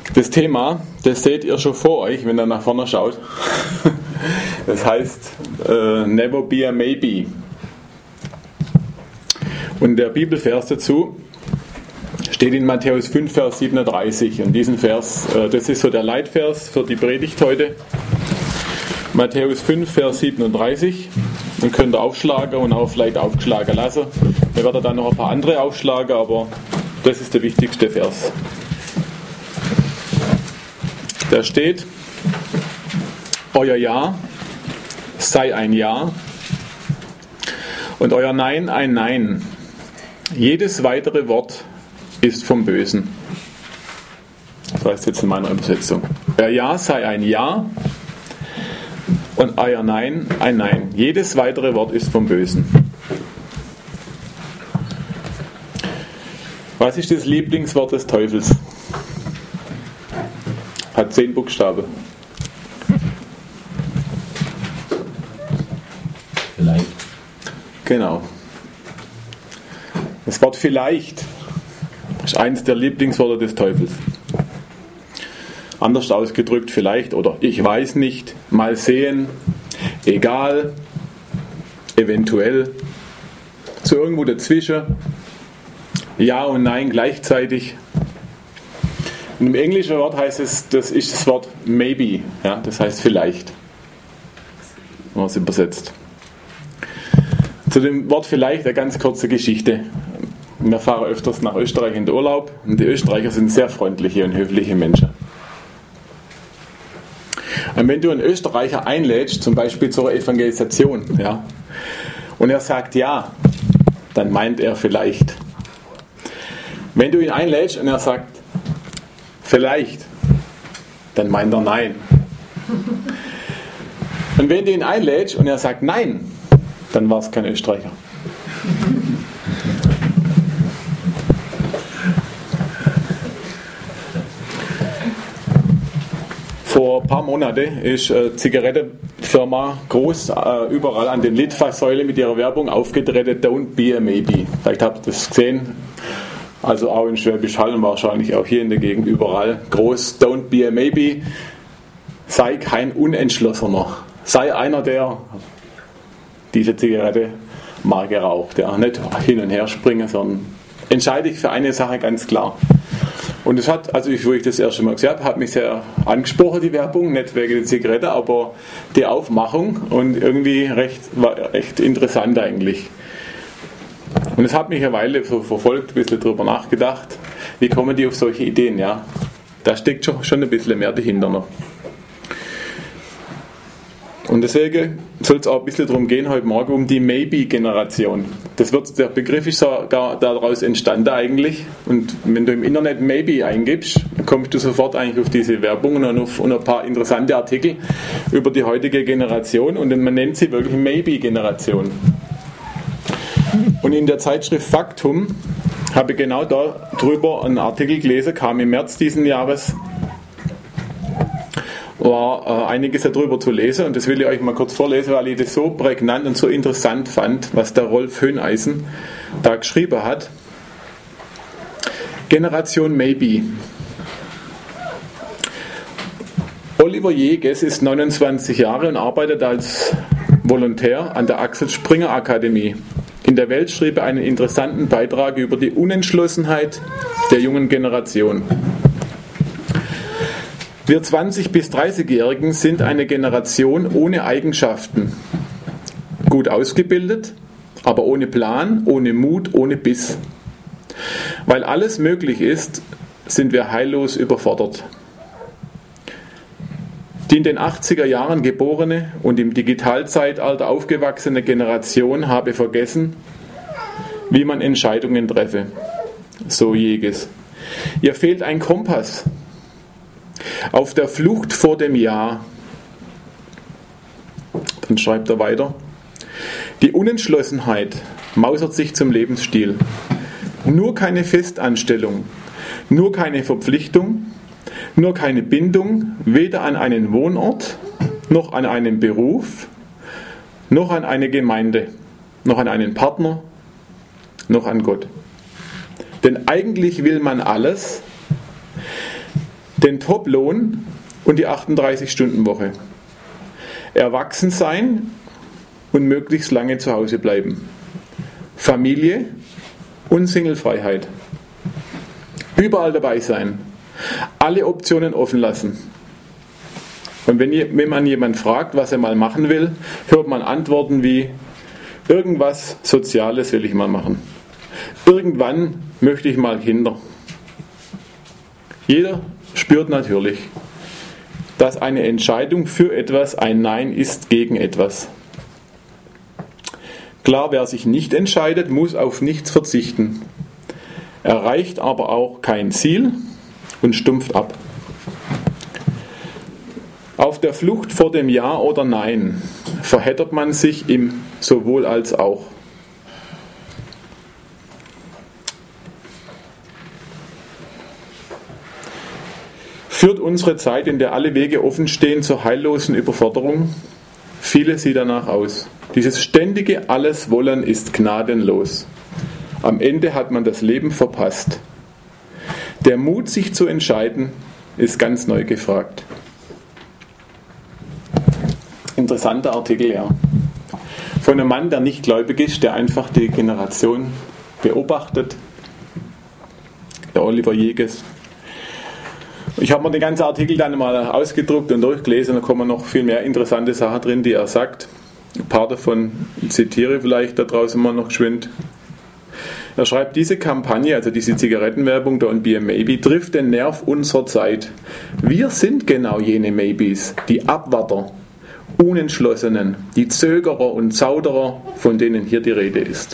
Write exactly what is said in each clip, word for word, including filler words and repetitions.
Das Thema, das seht ihr schon vor euch, wenn ihr nach vorne schaut. Das heißt, uh, never be a maybe. Und der Bibelvers dazu steht in Matthäus fünf, Vers siebenunddreißig. Und diesen Vers, uh, das ist so der Leitvers für die Predigt heute. Matthäus fünf, Vers siebenunddreißig. Den könnt ihr aufschlagen und auch vielleicht aufgeschlagen lassen. Wir werden dann noch ein paar andere aufschlagen, aber das ist der wichtigste Vers. Da steht: Euer Ja sei ein Ja und euer Nein ein Nein. Jedes weitere Wort ist vom Bösen. Das heißt jetzt in meiner Übersetzung. Euer Ja sei ein Ja und euer Nein ein Nein. Jedes weitere Wort ist vom Bösen. Was ist das Lieblingswort des Teufels? Hat zehn Buchstaben. Vielleicht. Genau. Das Wort vielleicht ist eines der Lieblingsworte des Teufels. Anders ausgedrückt vielleicht oder ich weiß nicht, mal sehen, egal, eventuell, so irgendwo dazwischen, ja und nein gleichzeitig. Und im englischen Wort heißt es, das ist das Wort maybe, ja, das heißt vielleicht, wenn man es übersetzt. Zu dem Wort vielleicht eine ganz kurze Geschichte. Wir fahren öfters nach Österreich in den Urlaub und die Österreicher sind sehr freundliche und höfliche Menschen. Und wenn du einen Österreicher einlädst, zum Beispiel zur Evangelisation, ja, und er sagt ja, dann meint er vielleicht. Wenn du ihn einlädst und er sagt vielleicht, dann meint er nein. Und wenn du ihn einlädst und er sagt nein, dann war es kein Österreicher. Vor ein paar Monaten ist eine Zigarettenfirma groß äh, überall an den Litfaßsäulen mit ihrer Werbung aufgetreten, don't be a maybe. Vielleicht habt ihr das gesehen. Also auch in Schwäbisch Hall und wahrscheinlich auch hier in der Gegend überall. Groß, don't be a maybe. Sei kein Unentschlossener. Sei einer, der diese Zigarette mal geraucht. Ja. Nicht hin und her springen, sondern entscheide dich für eine Sache ganz klar. Und es hat, also ich, wo ich das erste Mal gesehen habe, hat mich sehr angesprochen, die Werbung, nicht wegen der Zigarette, aber die Aufmachung und irgendwie recht, war echt interessant eigentlich. Und es hat mich eine Weile so verfolgt, ein bisschen drüber nachgedacht, wie kommen die auf solche Ideen, ja. Da steckt schon, schon ein bisschen mehr dahinter noch. Und deswegen soll es auch ein bisschen darum gehen, heute Morgen um die Maybe-Generation. Das wird, der Begriff ist sogar daraus entstanden eigentlich. Und wenn du im Internet Maybe eingibst, dann kommst du sofort eigentlich auf diese Werbung und auf und ein paar interessante Artikel über die heutige Generation. Und man nennt sie wirklich Maybe-Generation. Und in der Zeitschrift Faktum habe ich genau darüber einen Artikel gelesen, kam im März diesen Jahres, war äh, einiges darüber zu lesen und das will ich euch mal kurz vorlesen, weil ich das so prägnant und so interessant fand, was der Rolf Höhneisen da geschrieben hat. Generation Maybe. Oliver Jeges ist neunundzwanzig Jahre und arbeitet als Volontär an der Axel Springer Akademie. In der Welt schrieb er einen interessanten Beitrag über die Unentschlossenheit der jungen Generation. Wir zwanzig- bis dreißigjährigen sind eine Generation ohne Eigenschaften. Gut ausgebildet, aber ohne Plan, ohne Mut, ohne Biss. Weil alles möglich ist, sind wir heillos überfordert. Die in den achtziger Jahren geborene und im Digitalzeitalter aufgewachsene Generation habe vergessen, wie man Entscheidungen treffe. So Jeges. Ihr fehlt ein Kompass. Auf der Flucht vor dem Ja. Dann schreibt er weiter. Die Unentschlossenheit mausert sich zum Lebensstil. Nur keine Festanstellung, nur keine Verpflichtung, nur keine Bindung, weder an einen Wohnort, noch an einen Beruf, noch an eine Gemeinde, noch an einen Partner, noch an Gott. Denn eigentlich will man alles, den Top-Lohn und die achtunddreißig-Stunden-Woche. Erwachsen sein und möglichst lange zu Hause bleiben. Familie und Singlefreiheit. Überall dabei sein. Alle Optionen offen lassen. Und wenn, wenn man jemanden fragt, was er mal machen will, hört man Antworten wie: irgendwas Soziales will ich mal machen. Irgendwann möchte ich mal Kinder. Jeder spürt natürlich, dass eine Entscheidung für etwas ein Nein ist gegen etwas. Klar, wer sich nicht entscheidet, muss auf nichts verzichten, erreicht aber auch kein Ziel und stumpft ab. Auf der Flucht vor dem Ja oder Nein verheddert man sich im sowohl als auch. Führt unsere Zeit, in der alle Wege offen stehen, zur heillosen Überforderung? Viele sieht danach aus. Dieses ständige Alles-Wollen ist gnadenlos. Am Ende hat man das Leben verpasst. Der Mut, sich zu entscheiden, ist ganz neu gefragt. Interessanter Artikel, ja. Von einem Mann, der nicht gläubig ist, der einfach die Generation beobachtet. Der Oliver Jeges. Ich habe mir den ganzen Artikel dann mal ausgedruckt und durchgelesen, da kommen noch viel mehr interessante Sachen drin, die er sagt. Ein paar davon zitiere vielleicht da draußen mal noch geschwind. Er schreibt, diese Kampagne, also diese Zigarettenwerbung Don't Be a Maybe, trifft den Nerv unserer Zeit. Wir sind genau jene Maybes, die Abwarter, Unentschlossenen, die Zögerer und Zauderer, von denen hier die Rede ist.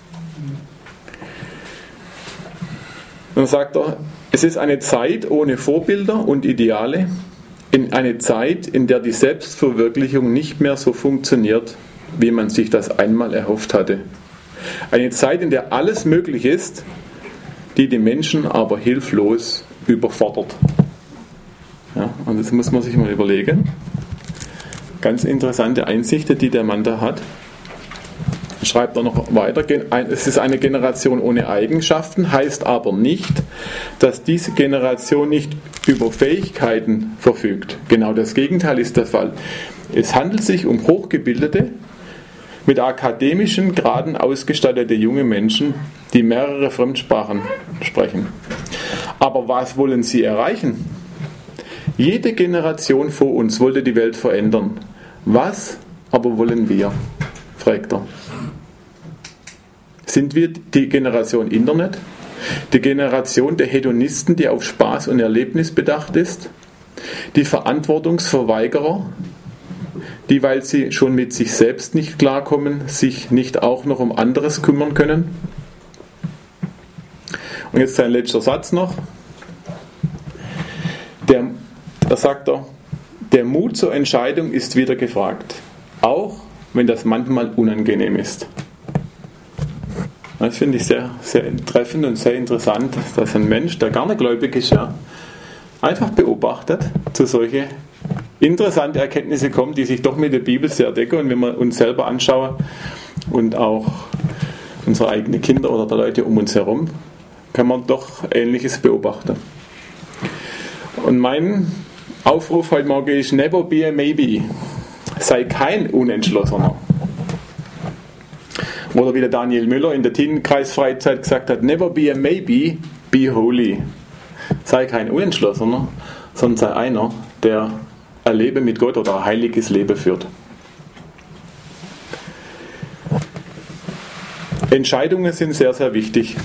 Dann sagt er, es ist eine Zeit ohne Vorbilder und Ideale, in eine Zeit, in der die Selbstverwirklichung nicht mehr so funktioniert, wie man sich das einmal erhofft hatte. Eine Zeit, in der alles möglich ist, die die Menschen aber hilflos überfordert. Ja, und das muss man sich mal überlegen. Ganz interessante Einsichten, die der Mann da hat. Schreibt er noch weiter, es ist eine Generation ohne Eigenschaften, heißt aber nicht, dass diese Generation nicht über Fähigkeiten verfügt. Genau das Gegenteil ist der Fall. Es handelt sich um hochgebildete, mit akademischen Graden ausgestattete junge Menschen, die mehrere Fremdsprachen sprechen. Aber was wollen sie erreichen? Jede Generation vor uns wollte die Welt verändern. Was aber wollen wir? Fragt er. Sind wir die Generation Internet? Die Generation der Hedonisten, die auf Spaß und Erlebnis bedacht ist? Die Verantwortungsverweigerer, die, weil sie schon mit sich selbst nicht klarkommen, sich nicht auch noch um anderes kümmern können? Und jetzt sein letzter Satz noch. Der, da sagt er, der Mut zur Entscheidung ist wieder gefragt, auch wenn das manchmal unangenehm ist. Das finde ich sehr, sehr treffend und sehr interessant, dass ein Mensch, der gar nicht gläubig ist, ja, einfach beobachtet, zu solchen interessanten Erkenntnissen kommt, die sich doch mit der Bibel sehr decken. Und wenn wir uns selber anschauen und auch unsere eigenen Kinder oder die Leute um uns herum, kann man doch Ähnliches beobachten. Und mein Aufruf heute Morgen ist: Never be a maybe. Sei kein Unentschlossener. Oder wie der Daniel Müller in der Teenkreisfreizeit gesagt hat: Never be a maybe, be holy. Sei kein Unentschlossener, sondern sei einer, der ein Leben mit Gott oder ein heiliges Leben führt. Entscheidungen sind sehr, sehr wichtig.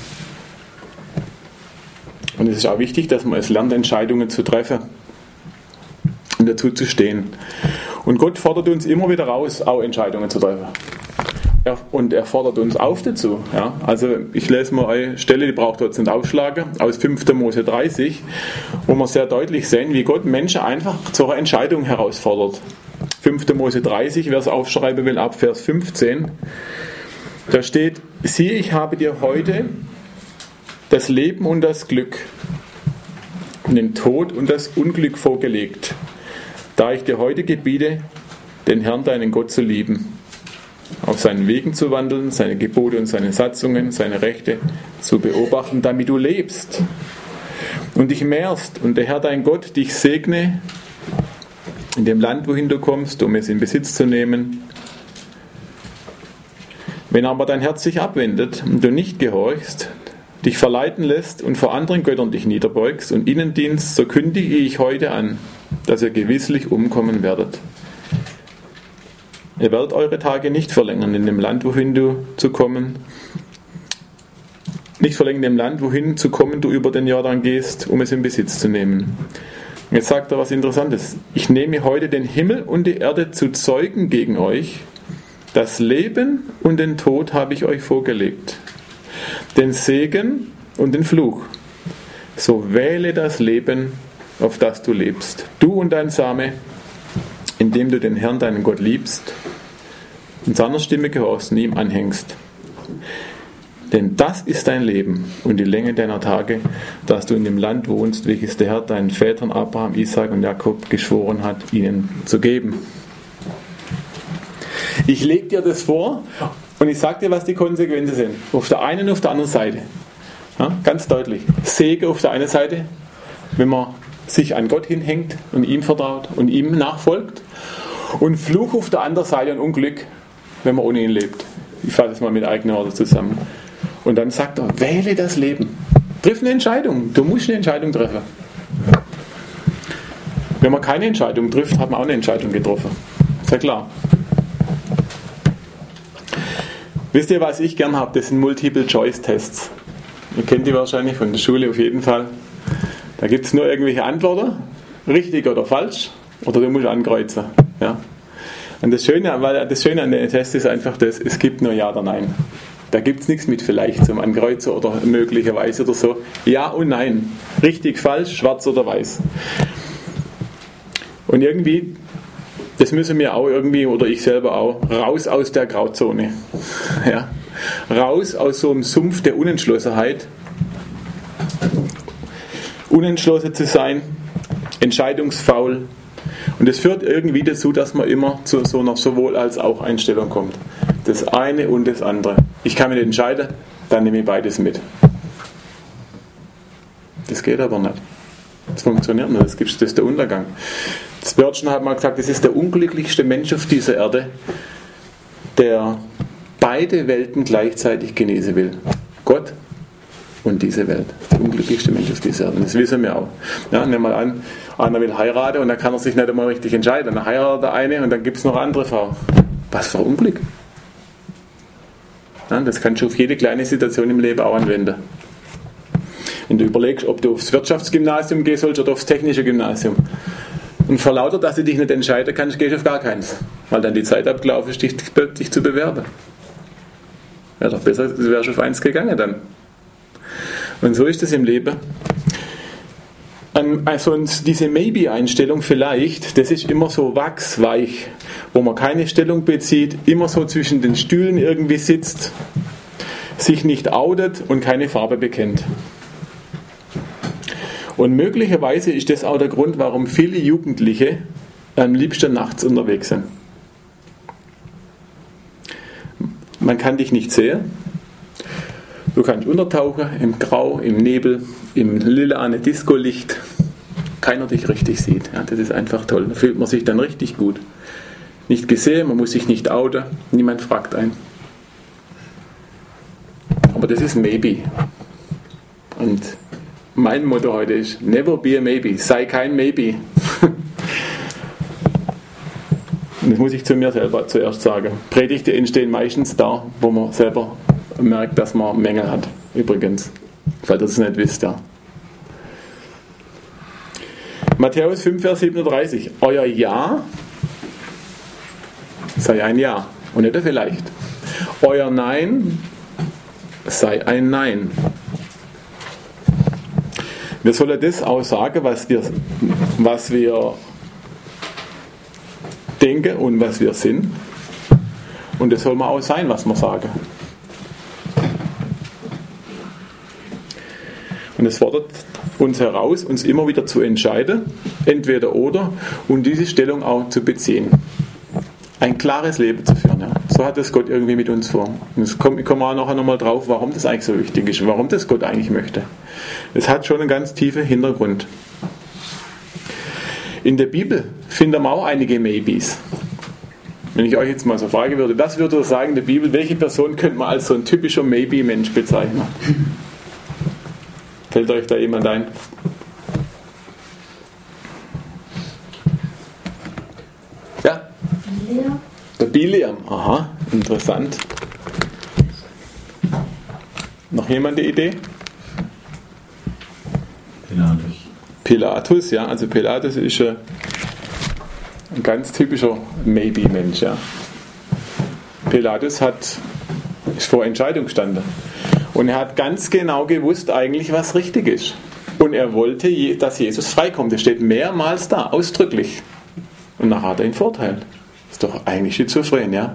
Und es ist auch wichtig, dass man es lernt, Entscheidungen zu treffen und dazu zu stehen. Und Gott fordert uns immer wieder raus, auch Entscheidungen zu treffen. Er, und er fordert uns auf dazu. Ja? Also ich lese mal eine Stelle, die braucht ihr jetzt nicht aufschlagen, aus fünfter Mose dreißig, wo wir sehr deutlich sehen, wie Gott Menschen einfach zur Entscheidung herausfordert. fünfter Mose dreißig, wer es aufschreiben will, ab Vers fünfzehn. Da steht: Siehe, ich habe dir heute das Leben und das Glück, den Tod und das Unglück vorgelegt, da ich dir heute gebiete, den Herrn, deinen Gott, zu lieben, auf seinen Wegen zu wandeln, seine Gebote und seine Satzungen, seine Rechte zu beobachten, damit du lebst und dich mehrst und der Herr dein Gott dich segne in dem Land, wohin du kommst, um es in Besitz zu nehmen. Wenn aber dein Herz sich abwendet und du nicht gehorchst, dich verleiten lässt und vor anderen Göttern dich niederbeugst und ihnen dienst, so kündige ich heute an, dass ihr gewisslich umkommen werdet. Ihr werdet eure Tage nicht verlängern in dem Land, wohin du zu kommen, nicht verlängern in dem Land, wohin zu kommen du über den Jordan gehst, um es in Besitz zu nehmen. Und jetzt sagt er was Interessantes. Ich nehme heute den Himmel und die Erde zu Zeugen gegen euch. Das Leben und den Tod habe ich euch vorgelegt. Den Segen und den Fluch. So wähle das Leben, auf das du lebst. Du und dein Same, indem du den Herrn, deinen Gott, liebst und seiner Stimme gehorchst und ihm anhängst. Denn das ist dein Leben und die Länge deiner Tage, dass du in dem Land wohnst, welches der Herr deinen Vätern Abraham, Isaak und Jakob geschworen hat, ihnen zu geben. Ich lege dir das vor und ich sage dir, was die Konsequenzen sind. Auf der einen und auf der anderen Seite. Ja, ganz deutlich. Segen auf der einen Seite, wenn man sich an Gott hinhängt und ihm vertraut und ihm nachfolgt. Und Fluch auf der anderen Seite und Unglück, wenn man ohne ihn lebt. Ich fasse es mal mit eigenen Worten zusammen. Und dann sagt er, wähle das Leben. Triff eine Entscheidung. Du musst eine Entscheidung treffen. Wenn man keine Entscheidung trifft, hat man auch eine Entscheidung getroffen. Ist ja klar. Wisst ihr, was ich gern habe? Das sind Multiple-Choice-Tests. Ihr kennt die wahrscheinlich von der Schule auf jeden Fall. Da gibt es nur irgendwelche Antworten, richtig oder falsch, oder du musst ankreuzen. Ja. Und das Schöne, weil das Schöne an den Test ist einfach das, es gibt nur Ja oder Nein. Da gibt es nichts mit vielleicht zum Ankreuzen oder möglicherweise oder so. Ja und Nein. Richtig, falsch, schwarz oder weiß. Und irgendwie, das müssen wir auch irgendwie, oder ich selber auch, raus aus der Grauzone. Ja. Raus aus so einem Sumpf der Unentschlossenheit. Unentschlossen zu sein, entscheidungsfaul. Und das führt irgendwie dazu, dass man immer zu so einer sowohl als auch Einstellung kommt. Das eine und das andere. Ich kann mich nicht entscheiden, dann nehme ich beides mit. Das geht aber nicht. Das funktioniert nicht, das ist der Untergang. Das Wörtchen hat mal gesagt, das ist der unglücklichste Mensch auf dieser Erde, der beide Welten gleichzeitig genießen will. Gott und diese Welt. Der unglücklichste Mensch auf dieser Erde. Das wissen wir auch. Ja, nehmen wir mal an, einer will heiraten und dann kann er sich nicht einmal richtig entscheiden. Dann heiratet der eine und dann gibt es noch eine andere Frau. Was für ein Unglück. Ja, das kannst du auf jede kleine Situation im Leben auch anwenden. Wenn du überlegst, ob du aufs Wirtschaftsgymnasium gehen sollst oder aufs technische Gymnasium. Und vor lauter, dass du dich nicht entscheiden kannst, gehst du auf gar keins. Weil dann die Zeit abgelaufen ist, dich, dich zu bewerben. Wäre doch besser, du wärst auf eins gegangen dann. Und so ist es im Leben. Also diese Maybe-Einstellung vielleicht, das ist immer so wachsweich, wo man keine Stellung bezieht, immer so zwischen den Stühlen irgendwie sitzt, sich nicht outet und keine Farbe bekennt. Und möglicherweise ist das auch der Grund, warum viele Jugendliche am liebsten nachts unterwegs sind. Man kann dich nicht sehen. Du kannst untertauchen im Grau, im Nebel, im lilane Discolicht. Keiner dich richtig sieht. Ja, das ist einfach toll. Da fühlt man sich dann richtig gut. Nicht gesehen, man muss sich nicht outen. Niemand fragt einen. Aber das ist Maybe. Und mein Motto heute ist, never be a maybe. Sei kein Maybe. Und das muss ich zu mir selber zuerst sagen. Predigten entstehen meistens da, wo man selber merkt, dass man Mängel hat. Übrigens, falls ihr das nicht wisst, ja. Matthäus fünf, Vers siebenunddreißig. Euer Ja sei ein Ja und nicht ein Vielleicht. Euer Nein sei ein Nein. Wir sollen das auch sagen, was wir, was wir denken und was wir sind. Und das soll man auch sein, was wir sagen. Und es fordert uns heraus, uns immer wieder zu entscheiden, entweder oder, und diese Stellung auch zu beziehen. Ein klares Leben zu führen. Ja. So hat es Gott irgendwie mit uns vor. Und ich komme auch nachher nochmal drauf, warum das eigentlich so wichtig ist und warum das Gott eigentlich möchte. Es hat schon einen ganz tiefen Hintergrund. In der Bibel finden wir auch einige Maybes. Wenn ich euch jetzt mal so fragen würde, was würde ihr sagen in der Bibel, welche Person könnte man als so ein typischer Maybe-Mensch bezeichnen? Fällt euch da jemand ein? Ja? Bileam. Der Bileam, aha, interessant. Noch jemand eine Idee? Pilatus. Pilatus, ja, also Pilatus ist ein, ein ganz typischer Maybe-Mensch, ja. Pilatus hat, ist vor Entscheidung gestanden. Und er hat ganz genau gewusst eigentlich, was richtig ist. Und er wollte, dass Jesus freikommt. Das steht mehrmals da, ausdrücklich. Und nachher hat er ihn verurteilt. Ist doch eigentlich schizophren, ja.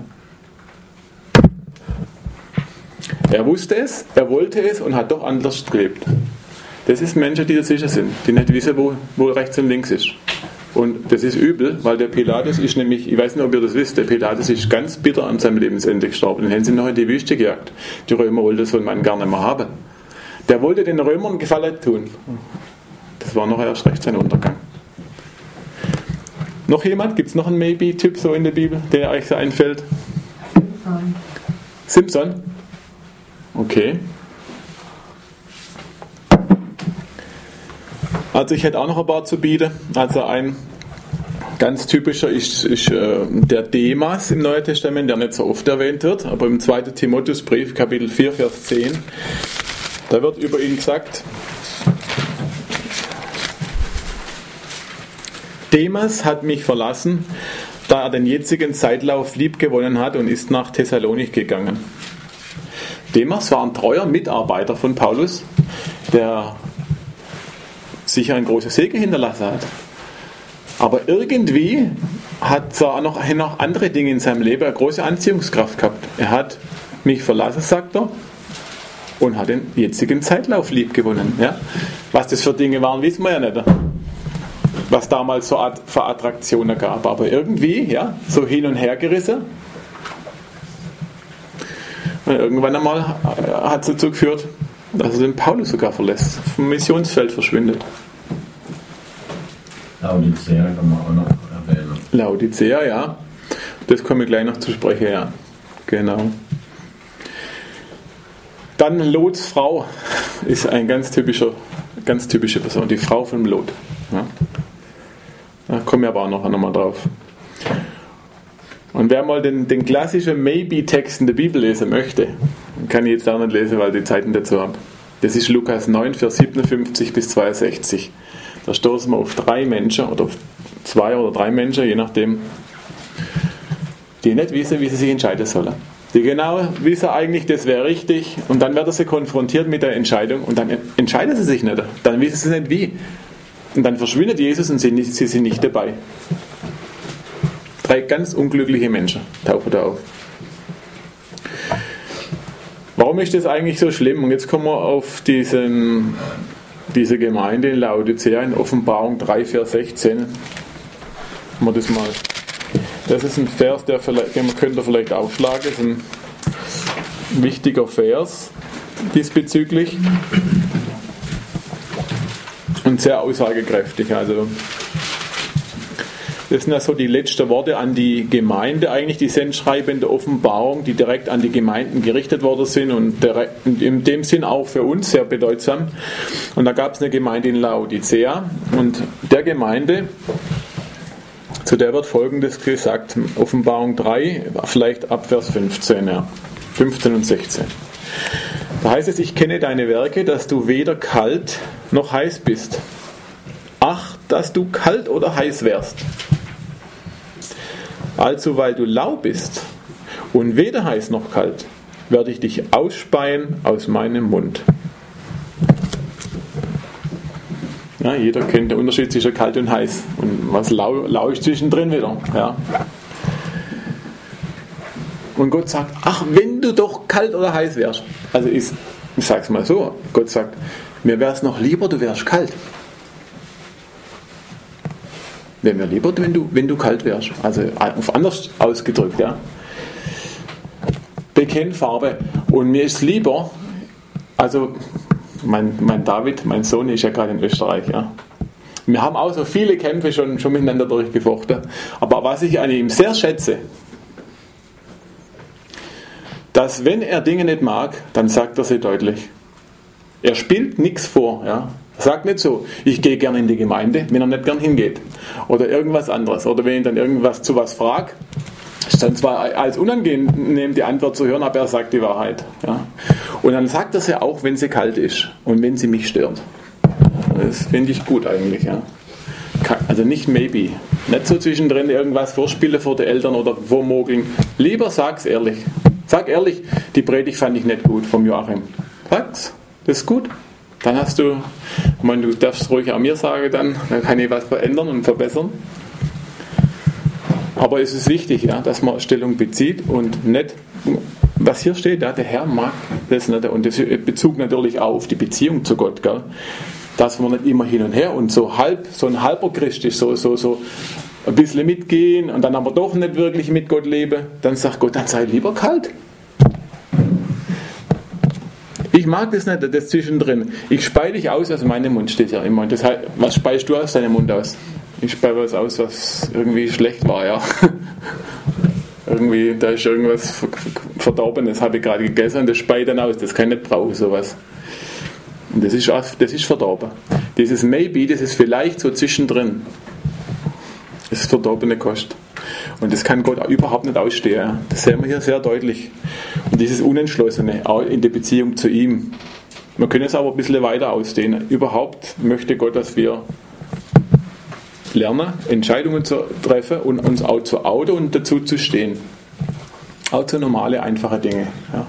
Er wusste es, er wollte es und hat doch anders gelebt. Das ist Menschen, die dazwischen sind, die nicht wissen, wo, wo rechts und links ist. Und das ist übel, weil der Pilatus ist nämlich, ich weiß nicht, ob ihr das wisst, der Pilatus ist ganz bitter an seinem Lebensende gestorben. Den haben sie noch in die Wüste gejagt. Die Römer wollten so einen Mann gar nicht mehr haben. Der wollte den Römern Gefallen tun. Das war noch erst recht sein Untergang. Noch jemand? Gibt es noch einen Maybe-Typ so in der Bibel, der euch so einfällt? Simpson. Simpson? Okay. Also ich hätte auch noch ein paar zu bieten. Also ein ganz typischer ist, ist äh, der Demas im Neuen Testament, der nicht so oft erwähnt wird, aber im zweiten Timotheusbrief, Kapitel vier, Vers zehn, da wird über ihn gesagt, Demas hat mich verlassen, da er den jetzigen Zeitlauf liebgewonnen hat und ist nach Thessalonik gegangen. Demas war ein treuer Mitarbeiter von Paulus, der sicher ein großes Segen hinterlassen hat. Aber irgendwie hat er noch, noch andere Dinge in seinem Leben eine große Anziehungskraft gehabt. Er hat mich verlassen, sagt er, und hat den jetzigen Zeitlauf liebgewonnen. Ja? Was das für Dinge waren, wissen wir ja nicht. Was damals so für Attraktionen gab. Aber irgendwie, ja, so hin und her gerissen. Und irgendwann einmal hat es dazu geführt, dass er den Paulus sogar verlässt, vom Missionsfeld verschwindet. Laodicea kann man auch noch erwähnen. Laodicea, ja. Das komme ich gleich noch zu sprechen, ja. Genau. Dann Lots Frau ist ein ganz typischer, ganz typische Person, die Frau von Lot. Ja. Da komme ich aber auch noch einmal drauf. Und wer mal den, den klassischen Maybe-Text in der Bibel lesen möchte, kann ich jetzt auch nicht lesen, weil ich die Zeit nicht dazu habe. Das ist Lukas neun, Vers siebenundfünfzig bis zweiundsechzig. Da stoßen wir auf drei Menschen, oder auf zwei oder drei Menschen, je nachdem, die nicht wissen, wie sie sich entscheiden sollen. Die genau wissen eigentlich, das wäre richtig, und dann werden sie konfrontiert mit der Entscheidung und dann entscheiden sie sich nicht. Dann wissen sie nicht wie. Und dann verschwindet Jesus und sie, sie sind nicht dabei. Drei ganz unglückliche Menschen tauchen da auf. Warum ist das eigentlich so schlimm? Und jetzt kommen wir auf diesen, diese Gemeinde in Laodicea in Offenbarung drei, Vers sechzehn. Machen wir das mal. Das ist ein Vers, der vielleicht, den könnt ihr vielleicht aufschlagen. Das ist ein wichtiger Vers diesbezüglich. Und sehr aussagekräftig. Also das sind ja so die letzten Worte an die Gemeinde, eigentlich die sendschreibende Offenbarung, die direkt an die Gemeinden gerichtet worden sind und in dem Sinn auch für uns sehr bedeutsam. Und da gab es eine Gemeinde in Laodicea und der Gemeinde, zu der wird Folgendes gesagt, Offenbarung drei, vielleicht ab Vers fünfzehn, ja, fünfzehn und sechzehn. Da heißt es, ich kenne deine Werke, dass du weder kalt noch heiß bist. Ach, dass du kalt oder heiß wärst. Also, weil du lau bist und weder heiß noch kalt, werde ich dich ausspeien aus meinem Mund. Ja, jeder kennt den Unterschied zwischen kalt und heiß. Und was lau, lau ist zwischendrin wieder. Ja. Und Gott sagt, ach, wenn du doch kalt oder heiß wärst. Also ich, ich sage es mal so, Gott sagt, mir wäre es noch lieber, du wärst kalt. Wäre mir lieber, wenn du, wenn du kalt wärst. Also auf anders ausgedrückt, ja. Bekennfarbe. Und mir ist lieber, also Mein, mein David, mein Sohn, ist ja gerade in Österreich. Ja. Wir haben auch so viele Kämpfe schon, schon miteinander durchgefochten. Aber was ich an ihm sehr schätze, dass wenn er Dinge nicht mag, dann sagt er sie deutlich. Er spielt nichts vor. Ja. Er sagt nicht so, ich gehe gerne in die Gemeinde, wenn er nicht gern hingeht. Oder irgendwas anderes. Oder wenn ich dann irgendwas zu was frage, ist dann zwar als unangenehm die Antwort zu hören, aber er sagt die Wahrheit. Ja. Und dann sagt er sie auch, wenn sie kalt ist und wenn sie mich stört. Das finde ich gut eigentlich. Ja. Also nicht maybe. Nicht so zwischendrin irgendwas vorspielen vor den Eltern oder vormogeln. Lieber sag's ehrlich. Sag ehrlich, die Predigt fand ich nicht gut vom Joachim. Sag's, das ist gut. Dann hast du, ich meine, du darfst es ruhig an mir sagen, dann, dann kann ich was verändern und verbessern. Aber es ist wichtig, ja, dass man Stellung bezieht und nicht, was hier steht, ja, der Herr mag das nicht. Und das bezog natürlich auch auf die Beziehung zu Gott, gell? Dass man nicht immer hin und her und so halb, so ein halber Christ ist, so, so, so ein bisschen mitgehen und dann aber doch nicht wirklich mit Gott leben, dann sagt Gott, dann sei lieber kalt. Ich mag das nicht, das zwischendrin. Ich spei dich aus aus meinem Mund, steht ja immer. Das heißt, was speist du aus deinem Mund aus? Ich spei was aus, was irgendwie schlecht war, ja. Irgendwie, da ist irgendwas Verdorbenes, habe ich gerade gegessen und das spei ich dann aus. Das kann ich nicht brauchen, sowas. Und das ist, das ist verdorben. Dieses Maybe, das ist vielleicht so zwischendrin. Das ist verdorbene Kost. Und das kann Gott überhaupt nicht ausstehen. Ja. Das sehen wir hier sehr deutlich. Und dieses Unentschlossene, auch in der Beziehung zu ihm. Wir können es aber ein bisschen weiter ausdehnen. Überhaupt möchte Gott, dass wir lernen, Entscheidungen zu treffen und uns auch zu outen und dazu zu stehen. Auch zu normale, einfache Dinge. Ja.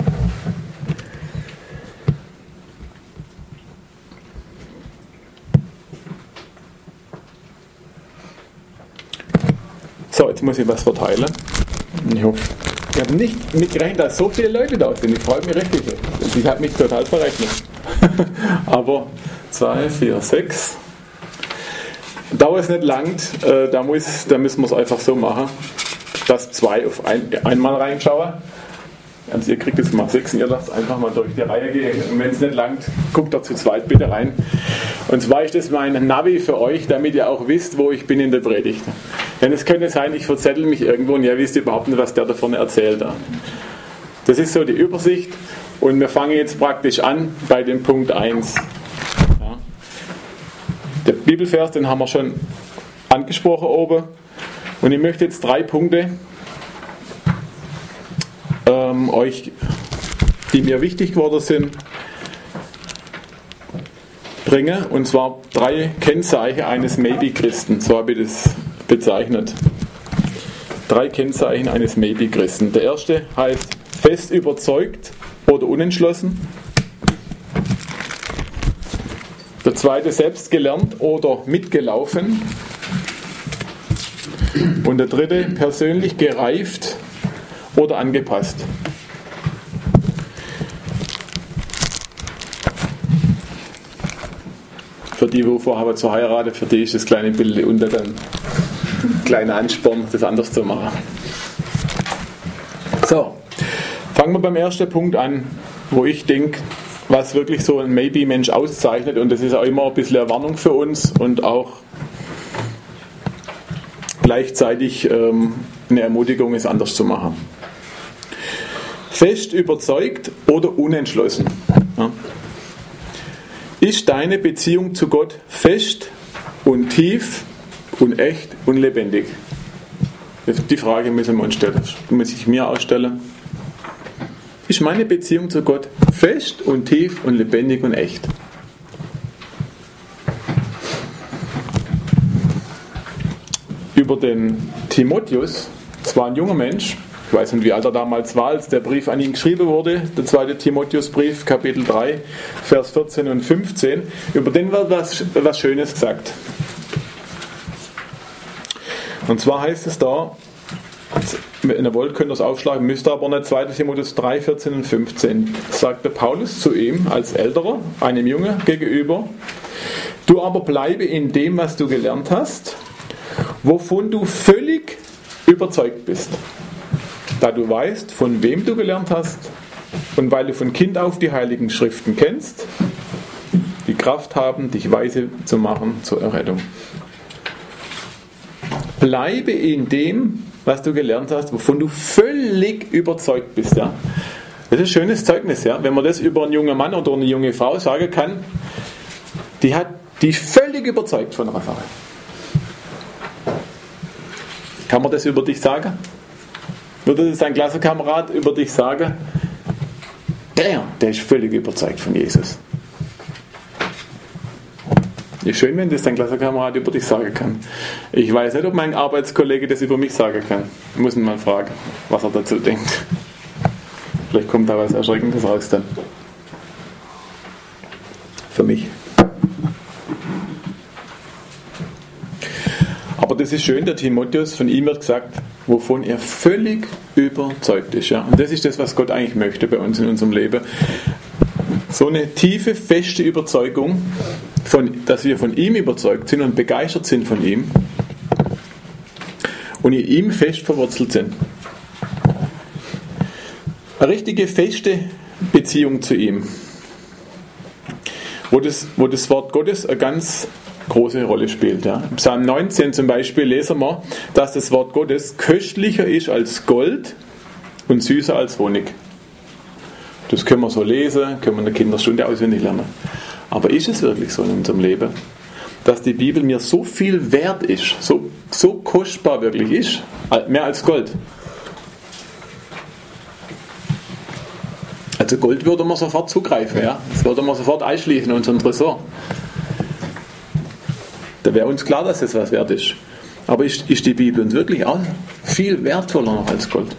So, jetzt muss ich was verteilen. Ich hoffe, ich habe nicht mitgerechnet, dass so viele Leute da sind. Ich freue mich richtig. Ich habe mich total verrechnet. Aber zwei, vier, sechs. Da es nicht langt, äh, da, muss, da müssen wir es einfach so machen, dass zwei auf ein, einmal reinschauen. Also ihr kriegt jetzt mal sechs und ihr lasst einfach mal durch die Reihe gehen. Und wenn es nicht langt, guckt da zu zweit bitte rein. Und zwar ist das mein Navi für euch, damit ihr auch wisst, wo ich bin in der Predigt. Denn es könnte sein, ich verzettel mich irgendwo und ihr wisst überhaupt nicht, was der da vorne erzählt. Das ist so die Übersicht. Und wir fangen jetzt praktisch an bei dem Punkt eins. Ja. Der Bibelvers, den haben wir schon angesprochen oben. Und ich möchte jetzt drei Punkte ähm, euch, die mir wichtig geworden sind, bringen. Und zwar drei Kennzeichen eines Maybe-Christen. So habe ich das bezeichnet. Drei Kennzeichen eines Maybe-Christen. Der erste heißt fest überzeugt oder unentschlossen. Der zweite selbst gelernt oder mitgelaufen. Und der dritte persönlich gereift oder angepasst. Für die, die vorhaben zu heiraten, für die ist das kleine Bild unter dann ein kleiner Ansporn, das anders zu machen. So, fangen wir beim ersten Punkt an, wo ich denke, was wirklich so ein Maybe-Mensch auszeichnet, und das ist auch immer ein bisschen eine Warnung für uns und auch gleichzeitig ähm, eine Ermutigung, es anders zu machen. Fest überzeugt oder unentschlossen. Ja. Ist deine Beziehung zu Gott fest und tief und echt und lebendig? Die Frage müssen wir uns stellen. Die muss ich mir auch stellen. Ist meine Beziehung zu Gott fest und tief und lebendig und echt? Über den Timotheus, das war ein junger Mensch, ich weiß nicht, wie alt er damals war, als der Brief an ihn geschrieben wurde, der zweite Timotheusbrief, Kapitel drei, Vers vierzehn und fünfzehn. Über den wird was, was Schönes gesagt. Und zwar heißt es da, wenn ihr wollt, könnt ihr es aufschlagen, müsst ihr aber nicht, zweite Timotheus drei, vierzehn und fünfzehn. Sagte Paulus zu ihm als Älterer, einem Jungen gegenüber: Du aber bleibe in dem, was du gelernt hast, wovon du völlig überzeugt bist. Da du weißt, von wem du gelernt hast und weil du von Kind auf die Heiligen Schriften kennst, Kraft haben, dich weise zu machen zur Errettung. Bleibe in dem, was du gelernt hast, wovon du völlig überzeugt bist. Ja? Das ist ein schönes Zeugnis, ja? Wenn man das über einen jungen Mann oder eine junge Frau sagen kann, die, hat, die ist völlig überzeugt von einer Sache. Kann man das über dich sagen? Würde das ein Klassenkamerad über dich sagen? Der, der ist völlig überzeugt von Jesus. Ist schön, wenn das dein Klassenkamerad über dich sagen kann. Ich weiß nicht, ob mein Arbeitskollege das über mich sagen kann. Ich muss ihn mal fragen, was er dazu denkt. Vielleicht kommt da was Erschreckendes raus dann. Für mich. Aber das ist schön, der Timotheus, von ihm wird gesagt, wovon er völlig überzeugt ist. Ja? Und das ist das, was Gott eigentlich möchte bei uns in unserem Leben. So eine tiefe, feste Überzeugung, von, dass wir von ihm überzeugt sind und begeistert sind von ihm und in ihm fest verwurzelt sind. Eine richtige, feste Beziehung zu ihm, wo das, wo das Wort Gottes eine ganz große Rolle spielt. Ja. Im Psalm neunzehn zum Beispiel lesen wir, dass das Wort Gottes köstlicher ist als Gold und süßer als Honig. Das können wir so lesen, können wir in der Kinderstunde auswendig lernen. Aber ist es wirklich so in unserem Leben, dass die Bibel mir so viel wert ist, so, so kostbar wirklich ist, mehr als Gold? Also Gold würde man sofort zugreifen, ja? Das würde man sofort einschließen in unseren Tresor. Da wäre uns klar, dass das was wert ist. Aber ist, ist die Bibel uns wirklich auch viel wertvoller noch als Gold?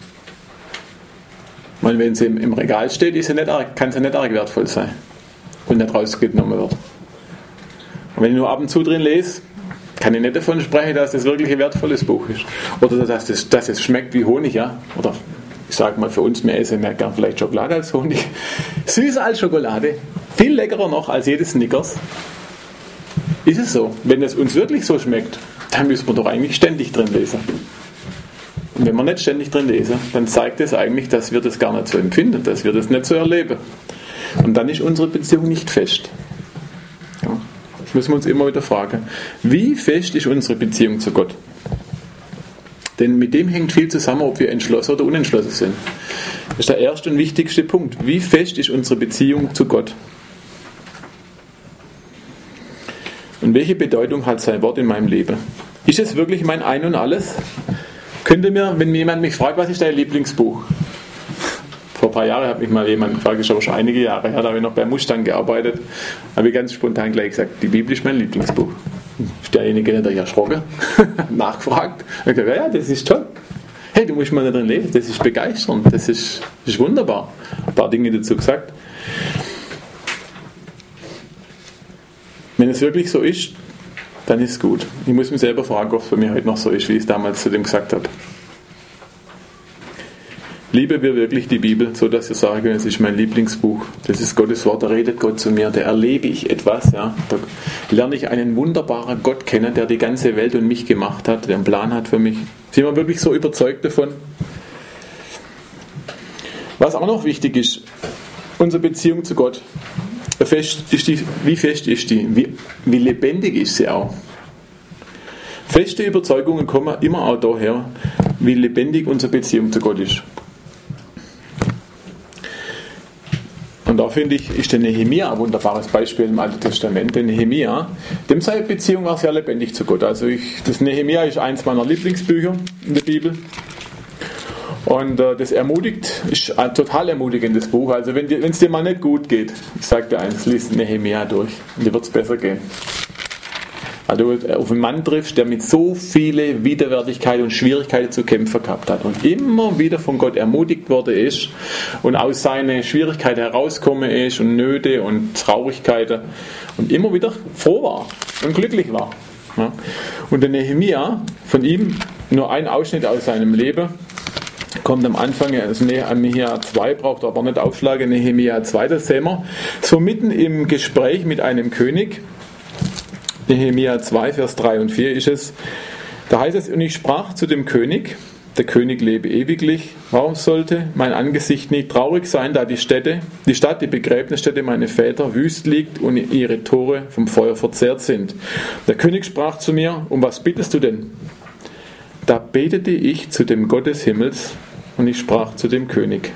Weil wenn sie im, im Regal steht, ist sie nicht arg, kann sie nicht arg wertvoll sein und nicht rausgenommen wird. Und wenn ich nur ab und zu drin lese, kann ich nicht davon sprechen, dass das wirklich ein wertvolles Buch ist. Oder dass, das, dass es schmeckt wie Honig, ja? Oder ich sage mal, für uns, wir essen mehr gern vielleicht Schokolade als Honig. Süßer als Schokolade, viel leckerer noch als jedes Snickers. Ist es so? Wenn es uns wirklich so schmeckt, dann müssen wir doch eigentlich ständig drin lesen. Und wenn wir nicht ständig drin lesen, dann zeigt es eigentlich, dass wir das gar nicht so empfinden, dass wir das nicht so erleben. Und dann ist unsere Beziehung nicht fest. Ja, das müssen wir uns immer wieder fragen. Wie fest ist unsere Beziehung zu Gott? Denn mit dem hängt viel zusammen, ob wir entschlossen oder unentschlossen sind. Das ist der erste und wichtigste Punkt. Wie fest ist unsere Beziehung zu Gott? Und welche Bedeutung hat sein Wort in meinem Leben? Ist es wirklich mein Ein und Alles? Könnte mir, wenn mir jemand mich fragt, was ist dein Lieblingsbuch? Vor ein paar Jahren hat mich mal jemand gefragt, ist aber schon einige Jahre her, da habe ich noch bei Mustang gearbeitet, habe ich ganz spontan gleich gesagt, die Bibel ist mein Lieblingsbuch. Ist derjenige nicht erschrocken, nachgefragt, und gesagt, ja, das ist toll. Hey, du musst mal da drin lesen, das ist begeisternd, das ist, das ist wunderbar. Ein paar Dinge dazu gesagt. Wenn es wirklich so ist, dann ist es gut. Ich muss mich selber fragen, ob es bei mir heute noch so ist, wie ich es damals zu dem gesagt habe. Lieben wir wirklich die Bibel, so dass wir sagen, es ist mein Lieblingsbuch, das ist Gottes Wort, da redet Gott zu mir, da erlebe ich etwas, ja. Da lerne ich einen wunderbaren Gott kennen, der die ganze Welt und mich gemacht hat, der einen Plan hat für mich. Sind wir wirklich so überzeugt davon? Was auch noch wichtig ist, unsere Beziehung zu Gott. Fest ist die, wie fest ist die? Wie, wie lebendig ist sie auch? Feste Überzeugungen kommen immer auch daher, wie lebendig unsere Beziehung zu Gott ist. Und da finde ich, ist der Nehemia ein wunderbares Beispiel im Alten Testament. Der Nehemia, dem seine Beziehung war sehr lebendig zu Gott. Also ich, das Nehemia ist eins meiner Lieblingsbücher in der Bibel. Und äh, das ermutigt, ist ein total ermutigendes Buch. Also wenn es dir mal nicht gut geht, ich sage dir eins, lies Nehemia durch und dir wird es besser gehen. Also du auf einen Mann triffst, der mit so viele Widerwärtigkeiten und Schwierigkeiten zu kämpfen gehabt hat und immer wieder von Gott ermutigt worden ist und aus seinen Schwierigkeiten herausgekommen ist und Nöte und Traurigkeiten und immer wieder froh war und glücklich war. Ja. Und der Nehemia, von ihm nur ein Ausschnitt aus seinem Leben, kommt am Anfang, also Nehemia zwei, braucht aber nicht aufschlagen, Nehemia zwei, das sehen wir, so mitten im Gespräch mit einem König, Nehemia zwei, Vers drei und vier ist es, da heißt es, und ich sprach zu dem König, der König lebe ewiglich. Warum sollte mein Angesicht nicht traurig sein, da die Stätte, die Stadt, die Begräbnisstätte meiner Väter wüst liegt und ihre Tore vom Feuer verzehrt sind? Der König sprach zu mir, um was bittest du denn? Da betete ich zu dem Gott des Himmels und ich sprach zu dem König.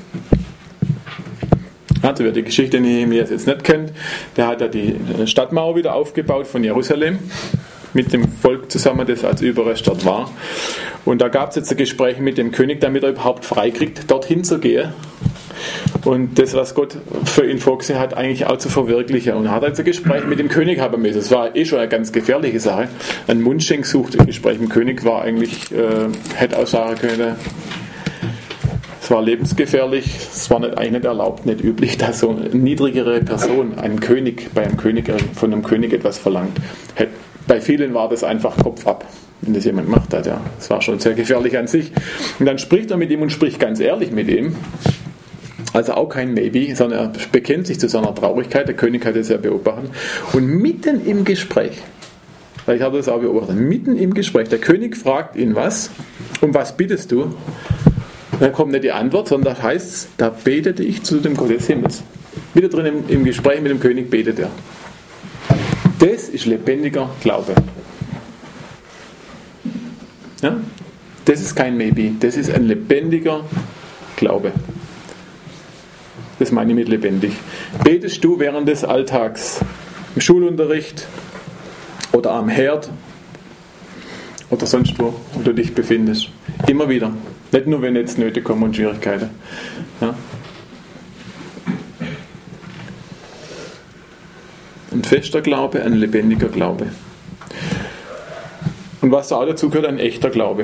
Also wer die Geschichte Nehemias jetzt nicht kennt, der hat ja die Stadtmauer wieder aufgebaut von Jerusalem mit dem Volk zusammen, das als Überrest dort war. Und da gab es jetzt ein Gespräch mit dem König, damit er überhaupt freikriegt, dorthin zu gehen. Und das, was Gott für ihn vorgesehen hat, eigentlich auch zu verwirklichen. Und er hat also ein Gespräch mit dem König haben müssen. Das war eh schon eine ganz gefährliche Sache. Ein Mundschenk sucht ein Gespräch mit dem König, war eigentlich, äh, hätte auch sagen können, es war lebensgefährlich, es war nicht, eigentlich nicht erlaubt, nicht üblich, dass so eine niedrigere Person, ein König, bei einem König, von einem König etwas verlangt. Hätte, bei vielen war das einfach Kopf ab, wenn das jemand gemacht hat. Ja. Das war schon sehr gefährlich an sich. Und dann spricht er mit ihm und spricht ganz ehrlich mit ihm. Also auch kein Maybe, sondern er bekennt sich zu seiner Traurigkeit. Der König hat es ja beobachtet. Und mitten im Gespräch, weil ich habe das auch beobachtet, mitten im Gespräch, der König fragt ihn was, um was bittest du? Dann kommt nicht die Antwort, sondern das heißt, da betete ich zu dem Gott des Himmels. Wieder drin im, im Gespräch mit dem König betet er. Das ist lebendiger Glaube. Ja? Das ist kein Maybe, das ist ein lebendiger Glaube. Das meine ich mit lebendig. Betest du während des Alltags, im Schulunterricht oder am Herd oder sonst wo, wo du dich befindest? Immer wieder. Nicht nur, wenn jetzt Nöte kommen und Schwierigkeiten. Ja? Ein fester Glaube, ein lebendiger Glaube. Und was da auch dazu gehört, ein echter Glaube.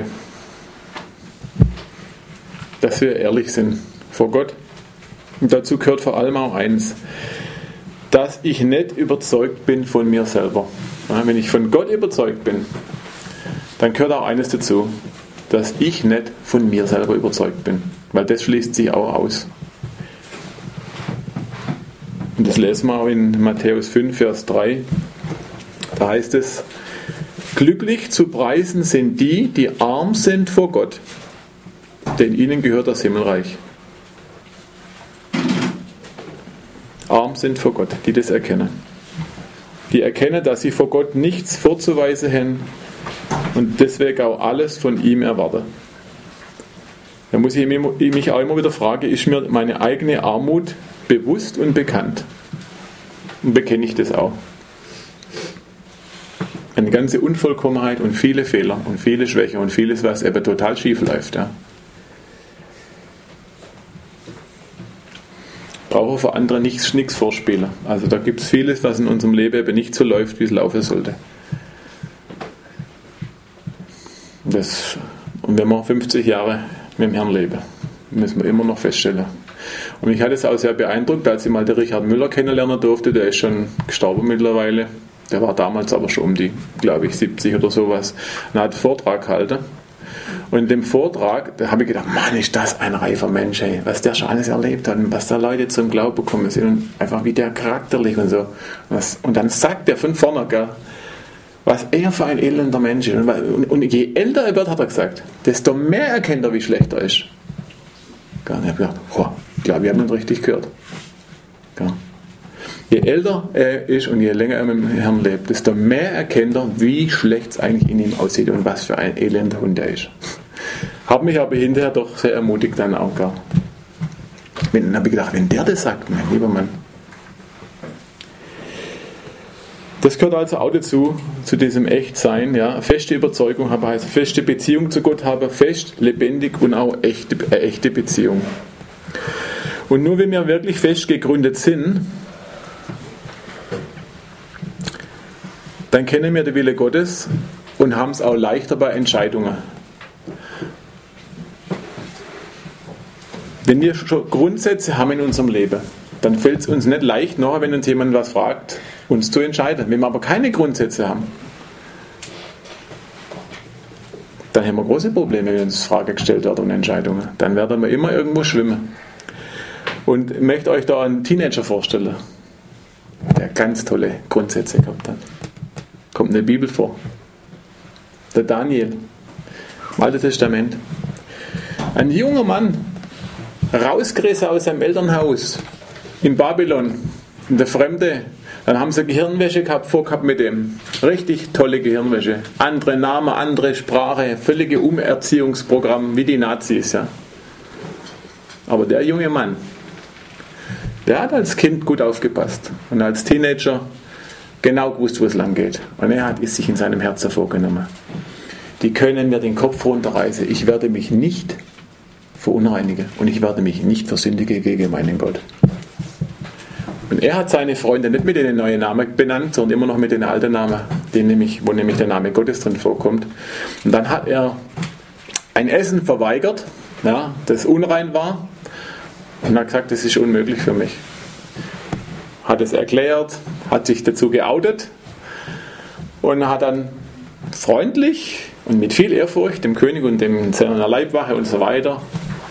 Dass wir ehrlich sind vor Gott. Und dazu gehört vor allem auch eins, dass ich nicht überzeugt bin von mir selber. Ja, wenn ich von Gott überzeugt bin, dann gehört auch eines dazu, dass ich nicht von mir selber überzeugt bin. Weil das schließt sich auch aus. Und das lesen wir auch in Matthäus fünf, Vers drei. Da heißt es, glücklich zu preisen sind die, die arm sind vor Gott, denn ihnen gehört das Himmelreich. Arm sind vor Gott, die das erkennen. Die erkennen, dass sie vor Gott nichts vorzuweisen haben und deswegen auch alles von ihm erwarten. Da muss ich mich auch immer wieder fragen, ist mir meine eigene Armut bewusst und bekannt? Und bekenne ich das auch? Eine ganze Unvollkommenheit und viele Fehler und viele Schwächen und vieles, was eben total schief läuft. Ja. Brauche für andere nichts, nichts vorspielen. Also da gibt es vieles, was in unserem Leben eben nicht so läuft, wie es laufen sollte. Das, und wenn wir fünfzig Jahre mit dem Herrn leben, müssen wir immer noch feststellen. Und mich hat es auch sehr beeindruckt, als ich mal den Richard Müller kennenlernen durfte. Der ist schon gestorben mittlerweile. Der war damals aber schon um die, glaube ich, siebzig oder sowas. Und er hat einen Vortrag gehalten. Und in dem Vortrag, da habe ich gedacht, Mann, ist das ein reifer Mensch, ey, was der schon alles erlebt hat und was da Leute zum Glauben bekommen sind und einfach wie der charakterlich und so. Was, und dann sagt er von vorne, gell, was er für ein elender Mensch ist. Und, und, und je älter er wird, hat er gesagt, desto mehr erkennt er, wie schlecht er ist. Gell, und ich habe gedacht, oh, ich glaube, ich habe ihn richtig gehört. Gell. Je älter er ist und je länger er mit dem Herrn lebt, desto mehr erkennt er, wie schlecht es eigentlich in ihm aussieht und was für ein elender Hund er ist. Habe mich aber hinterher doch sehr ermutigt dann auch. Gell. Dann habe ich gedacht, wenn der das sagt, mein lieber Mann. Das gehört also auch dazu, zu diesem Echtsein. Ja. Feste Überzeugung habe, heißt feste Beziehung zu Gott habe, fest, lebendig und auch echte, äh, echte Beziehung. Und nur wenn wir wirklich fest gegründet sind, dann kennen wir den Wille Gottes und haben es auch leichter bei Entscheidungen. Wenn wir schon Grundsätze haben in unserem Leben, dann fällt es uns nicht leicht, nachher, wenn uns jemand was fragt, uns zu entscheiden. Wenn wir aber keine Grundsätze haben, dann haben wir große Probleme, wenn uns Fragen gestellt werden und Entscheidungen. Dann werden wir immer irgendwo schwimmen. Und ich möchte euch da einen Teenager vorstellen, der ganz tolle Grundsätze gehabt hat. Kommt in der Bibel vor. Der Daniel, im Alten Testament. Ein junger Mann, rausgerissen aus seinem Elternhaus in Babylon, in der Fremde. Dann haben sie Gehirnwäsche gehabt, vorgehabt mit dem. Richtig tolle Gehirnwäsche. Andere Namen, andere Sprache, völlige Umerziehungsprogramm wie die Nazis. Ja. Aber der junge Mann, der hat als Kind gut aufgepasst und als Teenager genau gewusst, wo es lang geht. Und er hat es sich in seinem Herzen vorgenommen. Die können mir den Kopf runterreißen. Ich werde mich nicht verunreinigen und ich werde mich nicht versündigen gegen meinen Gott. Und er hat seine Freunde nicht mit den neuen Namen benannt, sondern immer noch mit den alten Namen, den nämlich, wo nämlich der Name Gottes drin vorkommt. Und dann hat er ein Essen verweigert, ja, das unrein war, und hat gesagt, das ist unmöglich für mich. Hat es erklärt, hat sich dazu geoutet und hat dann freundlich und mit viel Ehrfurcht dem König und dem seiner Leibwache und so weiter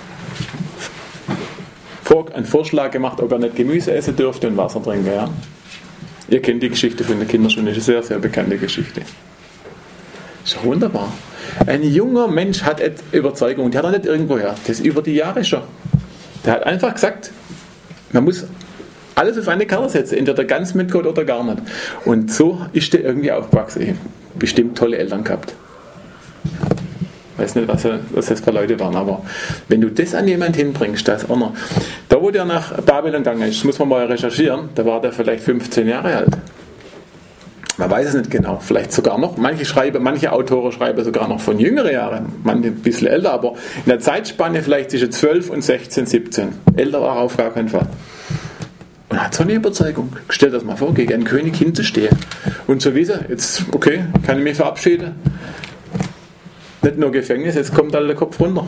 einen Vorschlag gemacht, ob er nicht Gemüse essen dürfte und Wasser trinken. Ja? Ihr kennt die Geschichte von der Kinderstunde, das ist eine sehr, sehr bekannte Geschichte. Ist doch wunderbar. Ein junger Mensch hat Überzeugung, die hat er nicht irgendwoher, das ist über die Jahre schon. Der hat einfach gesagt, man muss alles auf eine Karte setzen, entweder ganz mit Gott oder gar nicht. Und so ist der irgendwie aufgewachsen. Ich habe bestimmt tolle Eltern gehabt. Ich weiß nicht, was, was das für Leute waren, aber wenn du das an jemanden hinbringst, da ist einer. Da, wo der nach Babylon gegangen ist, muss man mal recherchieren, da war der vielleicht fünfzehn Jahre alt. Man weiß es nicht genau, vielleicht sogar noch. Manche schreiben, manche Autoren schreiben sogar noch von jüngeren Jahren, manche ein bisschen älter, aber in der Zeitspanne vielleicht zwischen zwölf und sechzehn, siebzehn. Älter war er auf gar keinen Fall. Und hat so eine Überzeugung. Stell dir das mal vor, gegen einen König hinzustehen. Und zu wissen, jetzt, okay, kann ich mich verabschieden. Nicht nur Gefängnis, jetzt kommt alle der Kopf runter.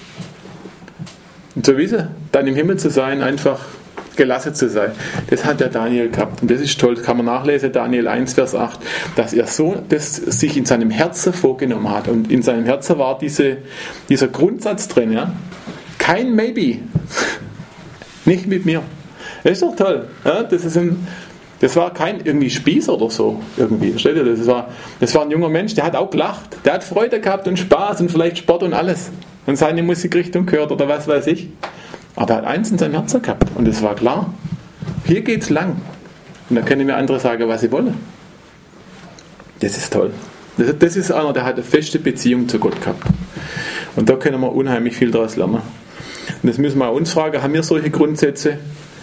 Und zu wissen, dann im Himmel zu sein, einfach gelassen zu sein. Das hat der Daniel gehabt. Und das ist toll, das kann man nachlesen, Daniel eins, Vers acht, dass er so das sich in seinem Herzen vorgenommen hat. Und in seinem Herzen war diese, dieser Grundsatz drin, ja? Kein Maybe. Nicht mit mir. Das ist doch toll. Ja? Das ist ein Das war kein irgendwie Spieß oder so. Irgendwie. Versteht ihr? Das war, das war ein junger Mensch, der hat auch gelacht. Der hat Freude gehabt und Spaß und vielleicht Sport und alles. Und seine Musikrichtung gehört oder was weiß ich. Aber er hat eins in seinem Herzen gehabt. Und es war klar. Hier geht's lang. Und da können mir andere sagen, was sie wollen. Das ist toll. Das, das ist einer, der hat eine feste Beziehung zu Gott gehabt. Und da können wir unheimlich viel daraus lernen. Und das müssen wir auch uns fragen, haben wir solche Grundsätze?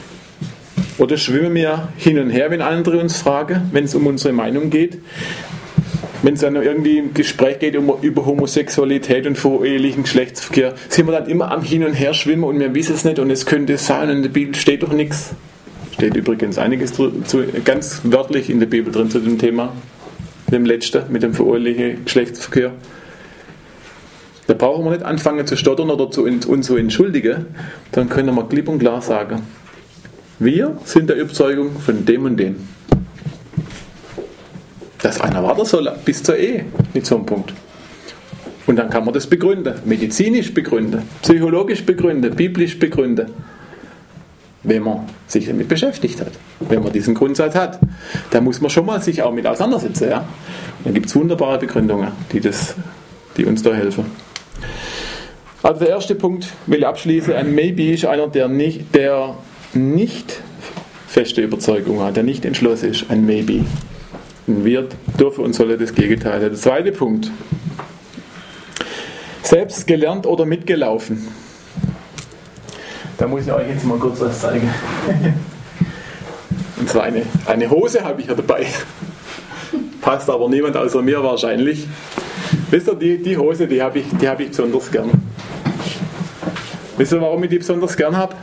Oder schwimmen wir hin und her, wenn andere uns fragen, wenn es um unsere Meinung geht? Wenn es dann irgendwie im Gespräch geht um, über Homosexualität und vorehelichen Geschlechtsverkehr, sind wir dann immer am Hin und Her schwimmen und wir wissen es nicht und es könnte sein und in der Bibel steht doch nichts. Steht übrigens einiges zu, ganz wörtlich in der Bibel drin zu dem Thema, dem letzten, mit dem vorehelichen Geschlechtsverkehr. Da brauchen wir nicht anfangen zu stottern oder zu, uns zu entschuldigen, dann können wir klipp und klar sagen, wir sind der Überzeugung von dem und dem. Dass einer warten soll bis zur Ehe, mit so einem Punkt. Und dann kann man das begründen, medizinisch begründen, psychologisch begründen, biblisch begründen, wenn man sich damit beschäftigt hat. Wenn man diesen Grundsatz hat, da muss man schon mal sich auch mit auseinandersetzen. Ja? Dann gibt es wunderbare Begründungen, die, das, die uns da helfen. Also der erste Punkt will ich abschließen. Ein Maybe ist einer, der nicht, der nicht feste Überzeugung hat, der nicht entschlossen ist. Ein Maybe. Und wir dürfen und sollen das Gegenteil. Der zweite Punkt. Selbst gelernt oder mitgelaufen. Da muss ich euch jetzt mal kurz was zeigen. Und zwar eine, eine Hose habe ich hier dabei. Passt aber niemand außer mir wahrscheinlich. Wisst ihr, die, die Hose, die habe ich, die habe ich besonders gern. Wisst ihr, warum ich die besonders gern habe?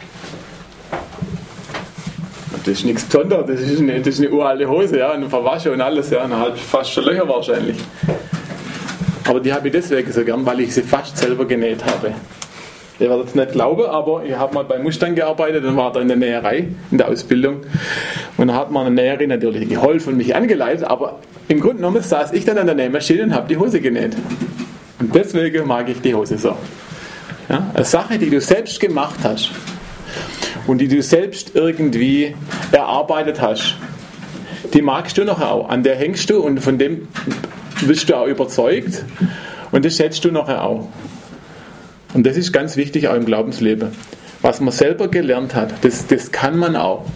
Das ist nichts Besonderes, das ist eine, das ist eine uralte Hose, ja, eine verwaschen und alles, ja, eine halb fast schon Löcher wahrscheinlich. Aber die habe ich deswegen so gern, weil ich sie fast selber genäht habe. Ihr werdet es nicht glauben, aber ich habe mal bei Mustang gearbeitet und war da in der Näherei, in der Ausbildung. Und da hat mir eine Näherin natürlich geholfen und mich angeleitet, aber im Grunde genommen saß ich dann an der Nähmaschine und habe die Hose genäht. Und deswegen mag ich die Hose so. Ja, eine Sache, die du selbst gemacht hast und die du selbst irgendwie erarbeitet hast, die magst du noch auch. An der hängst du und von dem bist du auch überzeugt und das schätzt du noch auch. Und das ist ganz wichtig auch im Glaubensleben. Was man selber gelernt hat, das, das kann man auch.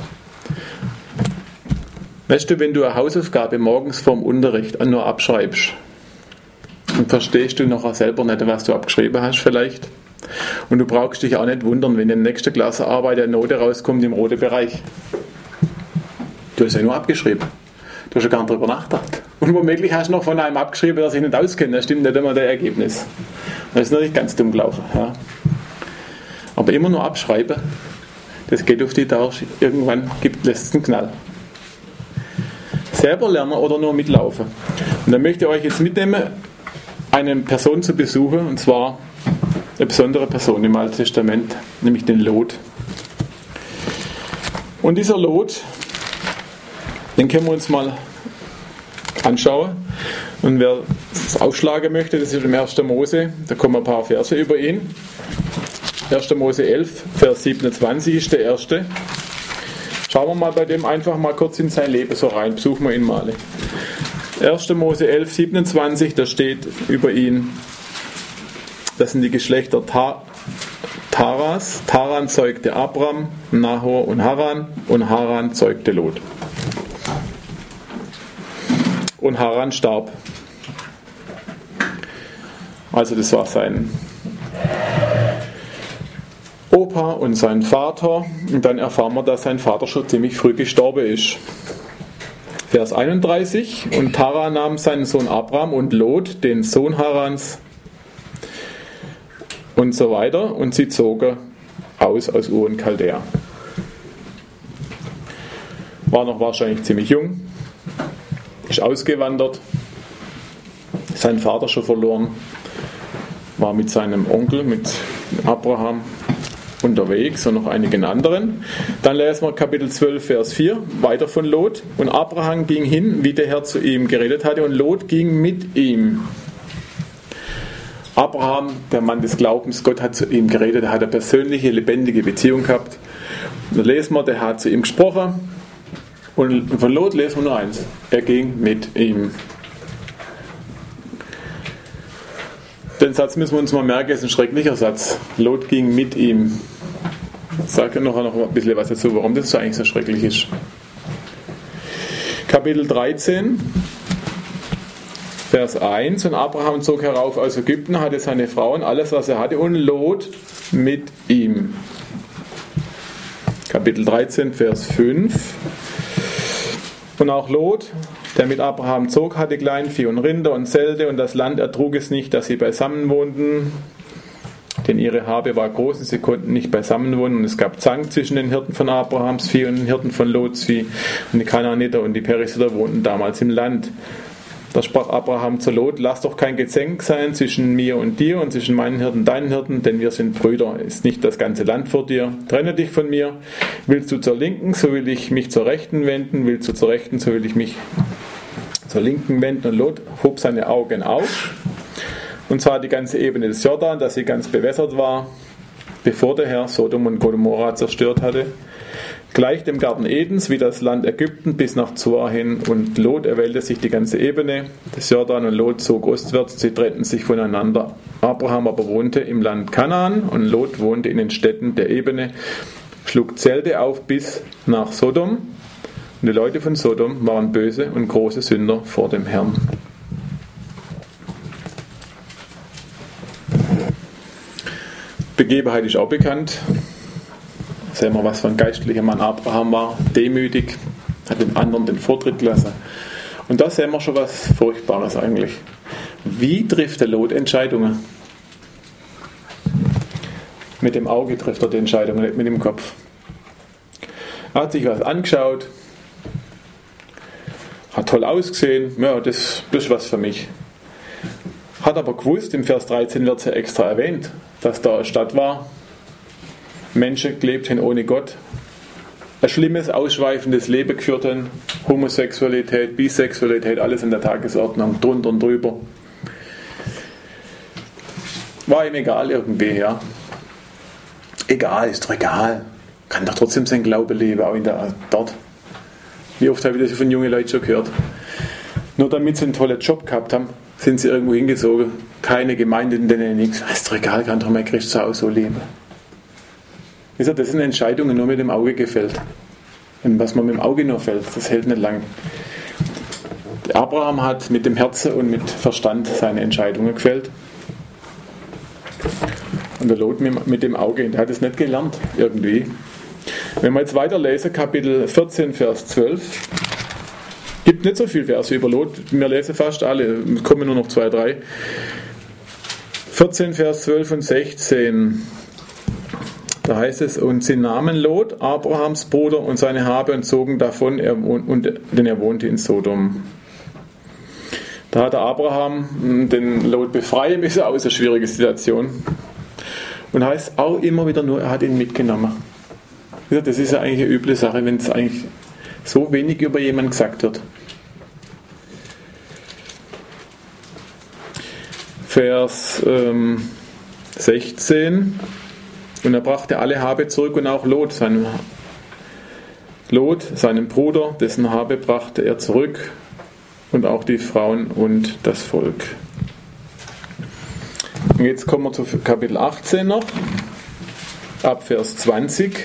Weißt du, wenn du eine Hausaufgabe morgens vorm Unterricht nur abschreibst, dann verstehst du nachher selber nicht, was du abgeschrieben hast vielleicht. Und du brauchst dich auch nicht wundern, wenn in der nächsten Klassenarbeit eine Note rauskommt im roten Bereich. Du hast ja nur abgeschrieben. Du hast ja gar nicht darüber nachgedacht. Und womöglich hast du noch von einem abgeschrieben, der sich nicht auskennt. Das stimmt nicht immer das Ergebnis. Das ist natürlich ganz dumm gelaufen. Ja. Aber immer nur abschreiben, das geht auf die Dauer. Irgendwann gibt, lässt es einen Knall. Selber lernen oder nur mitlaufen. Und dann möchte ich euch jetzt mitnehmen, eine Person zu besuchen, und zwar eine besondere Person im Alten Testament, nämlich den Lot. Und dieser Lot, den können wir uns mal anschauen. Und wer es aufschlagen möchte, das ist im ersten Mose, da kommen ein paar Verse über ihn. erster Mose elf, Vers siebenundzwanzig ist der erste. Schauen wir mal bei dem einfach mal kurz in sein Leben so rein, besuchen wir ihn mal. erster Mose elf, siebenundzwanzig, da steht über ihn, das sind die Geschlechter Ta- Taras. Taran zeugte Abram, Nahor und Haran, und Haran zeugte Lot. Und Haran starb. Also das war sein Opa und sein Vater. Und dann erfahren wir, dass sein Vater schon ziemlich früh gestorben ist. Vers einunddreißig. Und Tara nahm seinen Sohn Abram und Lot, den Sohn Harans, und so weiter. Und sie zogen aus aus Ur und Chaldea. War noch wahrscheinlich ziemlich jung. Ist ausgewandert. Seinen Vater schon verloren. War mit seinem Onkel, mit Abraham, unterwegs und noch einigen anderen. Dann lesen wir Kapitel zwölf, Vers vier, weiter von Lot. Und Abraham ging hin, wie der Herr zu ihm geredet hatte, und Lot ging mit ihm. Abraham, der Mann des Glaubens, Gott hat zu ihm geredet, er hat eine persönliche, lebendige Beziehung gehabt. Da lesen wir, der hat zu ihm gesprochen. Und von Lot lesen wir nur eins, er ging mit ihm. Den Satz müssen wir uns mal merken, ist ein schrecklicher Satz. Lot ging mit ihm. Ich sage noch, noch ein bisschen was dazu, warum das so eigentlich so schrecklich ist. Kapitel dreizehn, Vers eins. Und Abraham zog herauf aus Ägypten, hatte seine Frauen, alles was er hatte, und Lot mit ihm. Kapitel dreizehn, Vers fünf. Und auch Lot, der mit Abraham zog, hatte Kleinvieh und Rinder und Zelte, und das Land ertrug es nicht, dass sie beisammen wohnten, denn ihre Habe war groß und sie konnten nicht beisammen wohnen. Und es gab Zank zwischen den Hirten von Abrahams Vieh und den Hirten von Lots Vieh. Und die Kanaaniter und die Perisiter wohnten damals im Land. Da sprach Abraham zu Lot: Lass doch kein Gezänk sein zwischen mir und dir und zwischen meinen Hirten und deinen Hirten, denn wir sind Brüder. Ist nicht das ganze Land vor dir? Trenne dich von mir. Willst du zur Linken, so will ich mich zur Rechten wenden. Willst du zur Rechten, so will ich mich zur Linken wenden. Und Lot hob seine Augen auf und sah die ganze Ebene des Jordan, dass sie ganz bewässert war, bevor der Herr Sodom und Gomorra zerstört hatte, gleich dem Garten Edens, wie das Land Ägypten bis nach Zoar hin. Und Lot erwählte sich die ganze Ebene des Jordan, und Lot zog ostwärts, sie trennten sich voneinander. Abraham aber wohnte im Land Kanaan, und Lot wohnte in den Städten der Ebene, schlug Zelte auf bis nach Sodom. Und die Leute von Sodom waren böse und große Sünder vor dem Herrn. Begebenheit ist auch bekannt. Sehen wir, was für ein geistlicher Mann Abraham war. Demütig, hat den anderen den Vortritt gelassen. Und da sehen wir schon was Furchtbares eigentlich. Wie trifft der Lot Entscheidungen? Mit dem Auge trifft er die Entscheidungen, nicht mit dem Kopf. Er hat sich was angeschaut, hat toll ausgesehen, ja, das, das ist was für mich. Hat aber gewusst, im Vers dreizehn wird es ja extra erwähnt, dass da eine Stadt war, Menschen gelebt haben ohne Gott, ein schlimmes, ausschweifendes Leben geführt haben, Homosexualität, Bisexualität, alles in der Tagesordnung, drunter und drüber. War ihm egal irgendwie, ja. Egal, ist doch egal. Kann doch trotzdem sein Glaube leben, auch in der, dort. Wie oft habe ich das von jungen Leuten schon gehört. Nur damit sie einen tollen Job gehabt haben, sind sie irgendwo hingezogen. Keine Gemeinde, in denen nichts. Ist doch egal, kann doch mein Christ zu Hause so leben. Das sind Entscheidungen nur mit dem Auge gefällt. Und was man mit dem Auge nur fällt, das hält nicht lang. Abraham hat mit dem Herzen und mit Verstand seine Entscheidungen gefällt. Und der Lot mit dem Auge, der hat es nicht gelernt, irgendwie. Wenn wir jetzt weiterlesen, Kapitel vierzehn, Vers zwölf, gibt nicht so viele Verse über Lot, wir lesen fast alle, es kommen nur noch zwei, drei. vierzehn, Vers zwölf und sechzehn, da heißt es, und sie nahmen Lot, Abrahams Bruder, und seine Habe und zogen davon, er, und, denn er wohnte in Sodom. Da hat der Abraham den Lot befreien müssen aus einer schwierigen Situation. Und heißt auch immer wieder nur, er hat ihn mitgenommen. Das ist ja eigentlich eine üble Sache, wenn es eigentlich so wenig über jemanden gesagt wird. Vers ähm, sechzehn. Und er brachte alle Habe zurück und auch Lot, seinen, Lot, seinen Bruder, dessen Habe brachte er zurück und auch die Frauen und das Volk. Und jetzt kommen wir zu Kapitel achtzehn noch, ab Vers zwanzig.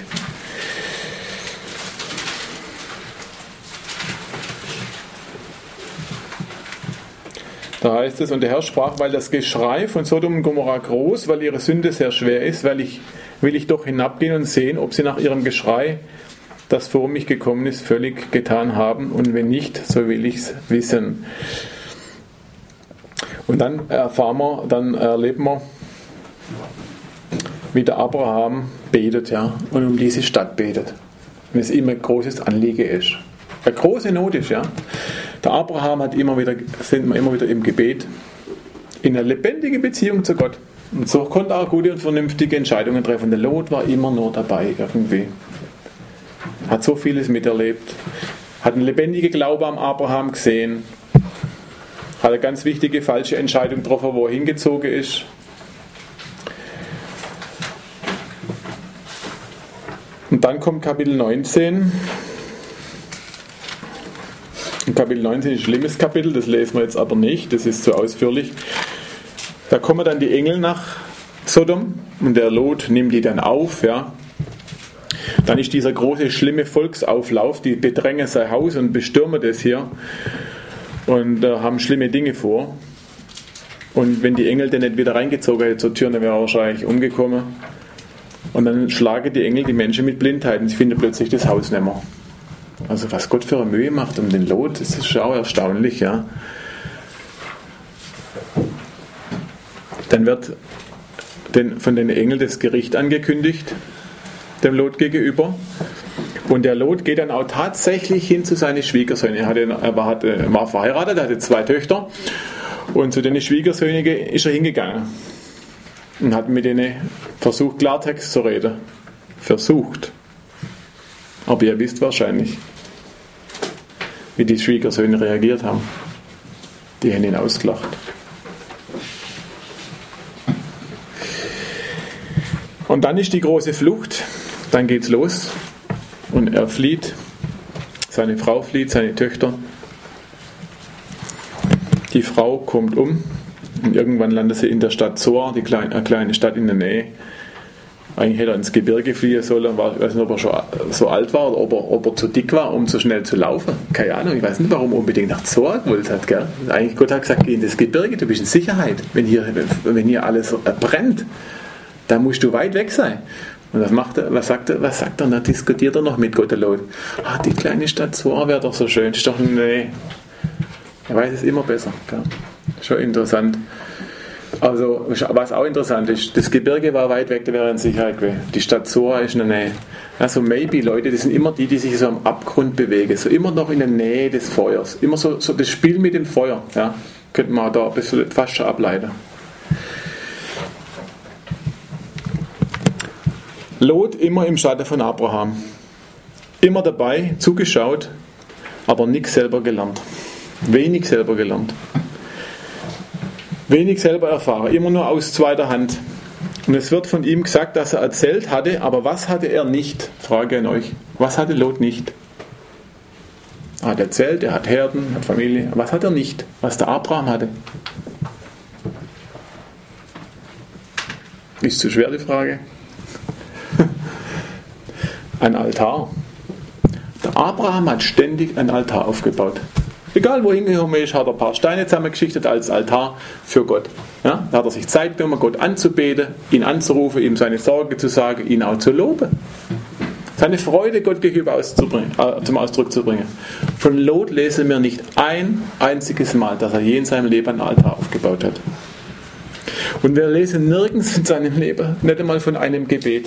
Da heißt es, und der Herr sprach, weil das Geschrei von Sodom und Gomorra groß, weil ihre Sünde sehr schwer ist, weil ich, will ich doch hinabgehen und sehen, ob sie nach ihrem Geschrei, das vor mich gekommen ist, völlig getan haben, und wenn nicht, so will ich es wissen. Und dann erfahren wir, dann erleben wir, wie der Abraham betet, ja, und um diese Stadt betet. Und es ihm ein großes Anliegen ist. Eine große Not ist, ja. Der Abraham hat immer wieder, sind wir immer wieder im Gebet, in einer lebendigen Beziehung zu Gott. Und so konnte er auch gute und vernünftige Entscheidungen treffen. Der Lot war immer nur dabei irgendwie. Hat so vieles miterlebt. Hat einen lebendigen Glauben am Abraham gesehen. Hat eine ganz wichtige falsche Entscheidung getroffen, wo er hingezogen ist. Und dann kommt Kapitel neunzehn. Kapitel neunzehn ist ein schlimmes Kapitel, das lesen wir jetzt aber nicht, das ist zu ausführlich. Da kommen dann die Engel nach Sodom und der Lot nimmt die dann auf. Ja. Dann ist dieser große, schlimme Volksauflauf, die bedrängen sein Haus und bestürmen das hier und äh, haben schlimme Dinge vor. Und wenn die Engel dann nicht wieder reingezogen hätten zur Tür, dann wäre er wahrscheinlich umgekommen. Und dann schlagen die Engel die Menschen mit Blindheit und sie finden plötzlich das Haus nicht mehr. Also was Gott für eine Mühe macht um den Lot, das ist schon auch erstaunlich, ja. Dann wird den, von den Engeln das Gericht angekündigt, dem Lot gegenüber. Und der Lot geht dann auch tatsächlich hin zu seinen Schwiegersöhnen. Er, hatte, er, war, er war verheiratet, er hatte zwei Töchter. Und zu den Schwiegersöhnen ist er hingegangen. Und hat mit denen versucht, Klartext zu reden. Versucht. Aber ihr wisst wahrscheinlich, wie die Schwiegersöhne reagiert haben. Die haben ihn ausgelacht. Und dann ist die große Flucht. Dann geht's los. Und er flieht. Seine Frau flieht, seine Töchter. Die Frau kommt um. Und irgendwann landet sie in der Stadt Zoar, die kleine, eine kleine Stadt in der Nähe. Eigentlich hätte er ins Gebirge fliehen sollen. Ich weiß nicht, ob er schon so alt war oder ob er, ob er zu dick war, um so schnell zu laufen. Keine Ahnung, ich weiß nicht, warum er unbedingt nach Zoar gewollt hat. Gell? Eigentlich Gott hat gesagt, geh in das Gebirge, du bist in Sicherheit. Wenn hier, wenn hier alles brennt, dann musst du weit weg sein. Und was macht er? Was sagt er? Was sagt er? Und dann diskutiert er noch mit Gott Lot. Ah, die kleine Stadt Zoar wäre doch so schön. Ist doch nee. Er weiß es immer besser. Gell? Schon interessant. Also, was auch interessant ist, das Gebirge war weit weg, da wäre er in Sicherheit gewesen. Die Stadt Zoar ist in der Nähe. Also, maybe, Leute, das sind immer die, die sich so am Abgrund bewegen. So immer noch in der Nähe des Feuers. Immer so, so das Spiel mit dem Feuer. Ja, könnte man da ein bisschen fast schon ableiten. Lot immer im Schatten von Abraham. Immer dabei, zugeschaut, aber nichts selber gelernt. Wenig selber gelernt. Wenig selber erfahren, immer nur aus zweiter Hand. Und es wird von ihm gesagt, dass er erzählt hatte, aber was hatte er nicht? Frage an euch. Was hatte Lot nicht? Er hat erzählt, er hat Herden, hat Familie. Was hat er nicht? Was der Abraham hatte? Ist zu schwer die Frage? Ein Altar. Der Abraham hat ständig einen Altar aufgebaut. Egal wohin gekommen ist, hat er ein paar Steine zusammengeschichtet als Altar für Gott. Ja, da hat er sich Zeit genommen, Gott anzubeten, ihn anzurufen, ihm seine Sorge zu sagen, ihn auch zu loben. Seine Freude Gott gegenüber auszubringen, äh, zum Ausdruck zu bringen. Von Lot lesen wir nicht ein einziges Mal, dass er je in seinem Leben einen Altar aufgebaut hat. Und wir lesen nirgends in seinem Leben, nicht einmal von einem Gebet.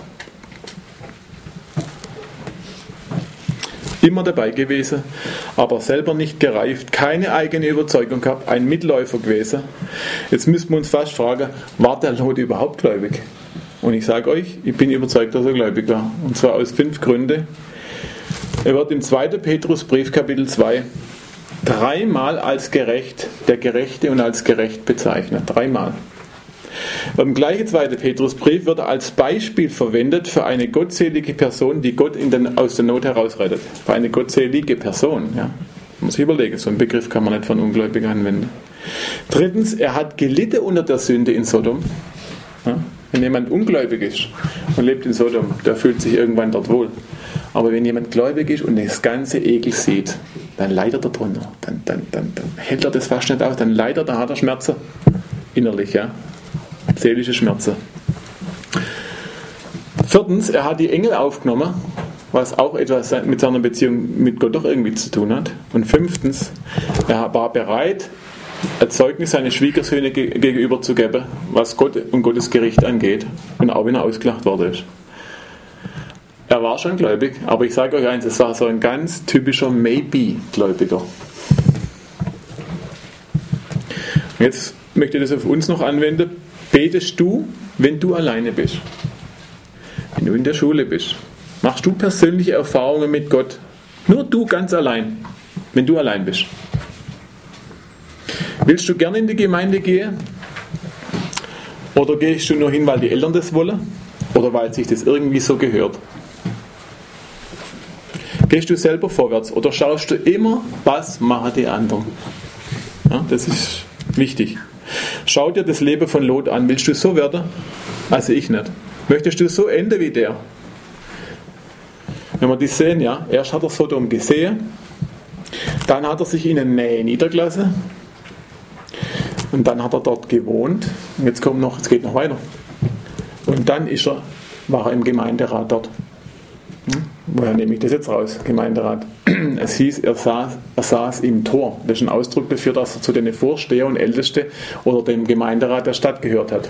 Immer dabei gewesen, aber selber nicht gereift, keine eigene Überzeugung gehabt, ein Mitläufer gewesen. Jetzt müssen wir uns fast fragen, war der Lot überhaupt gläubig? Und ich sage euch, ich bin überzeugt, dass er gläubig war. Und zwar aus fünf Gründen. Er wird im zweiten Petrusbrief, Kapitel zwei, dreimal als gerecht, der Gerechte und als gerecht bezeichnet. Dreimal. Im gleichen zweiten Petrusbrief wird er als Beispiel verwendet für eine gottselige Person, die Gott in den, aus der Not herausrettet. Für eine gottselige Person. Ja. Man muss sich überlegen, so einen Begriff kann man nicht von Ungläubigen anwenden. Drittens, er hat gelitten unter der Sünde in Sodom. Ja. Wenn jemand ungläubig ist und lebt in Sodom, der fühlt sich irgendwann dort wohl. Aber wenn jemand gläubig ist und das ganze Ekel sieht, dann leidet er drunter. Dann, dann, dann, dann hält er das fast nicht aus. Dann leidet er, hat er Schmerzen. Innerlich, ja. Seelische Schmerzen. Viertens, er hat die Engel aufgenommen, was auch etwas mit seiner Beziehung mit Gott doch irgendwie zu tun hat. Und fünftens, er war bereit, ein Zeugnis seine Schwiegersöhne gegenüber zu geben, was Gott und Gottes Gericht angeht, und auch wenn er ausgelacht worden ist. Er war schon gläubig, aber ich sage euch eins, es war so ein ganz typischer Maybe-Gläubiger. Jetzt möchte ich das auf uns noch anwenden. Betest du, wenn du alleine bist? Wenn du in der Schule bist? Machst du persönliche Erfahrungen mit Gott? Nur du ganz allein, wenn du allein bist. Willst du gerne in die Gemeinde gehen? Oder gehst du nur hin, weil die Eltern das wollen? Oder weil sich das irgendwie so gehört? Gehst du selber vorwärts? Oder schaust du immer, was machen die anderen? Ja, das ist wichtig. Schau dir das Leben von Lot an. Willst du so werden? Also ich nicht. Möchtest du so enden wie der? Wenn wir das sehen, ja, erst hat er Sodom gesehen, dann hat er sich in der Nähe niedergelassen und dann hat er dort gewohnt. Und jetzt kommt noch, es geht noch weiter. Und dann ist er, war er im Gemeinderat dort. Hm? Woher nehme ich das jetzt raus? Gemeinderat. Es hieß, er saß, er saß im Tor. Das ist ein Ausdruck dafür, dass er zu den Vorsteher und Ältesten oder dem Gemeinderat der Stadt gehört hat.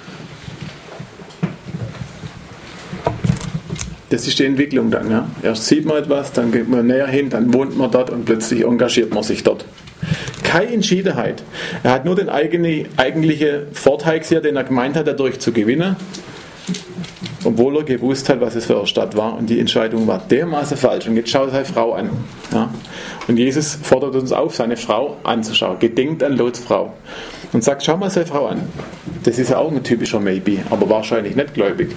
Das ist die Entwicklung dann. Ja? Erst sieht man etwas, dann geht man näher hin, dann wohnt man dort und plötzlich engagiert man sich dort. Keine Entschiedenheit. Er hat nur den eigene, eigentlichen Vorteil gesehen, den er gemeint hat, dadurch zu gewinnen, obwohl er gewusst hat, was es für eine Stadt war, und die Entscheidung war dermaßen falsch. Und jetzt schaut seine Frau an. Ja? Und Jesus fordert uns auf, seine Frau anzuschauen. Gedenkt an Lots Frau. Und sagt, schau mal seine Frau an. Das ist ja auch ein typischer Maybe, aber wahrscheinlich nicht gläubig.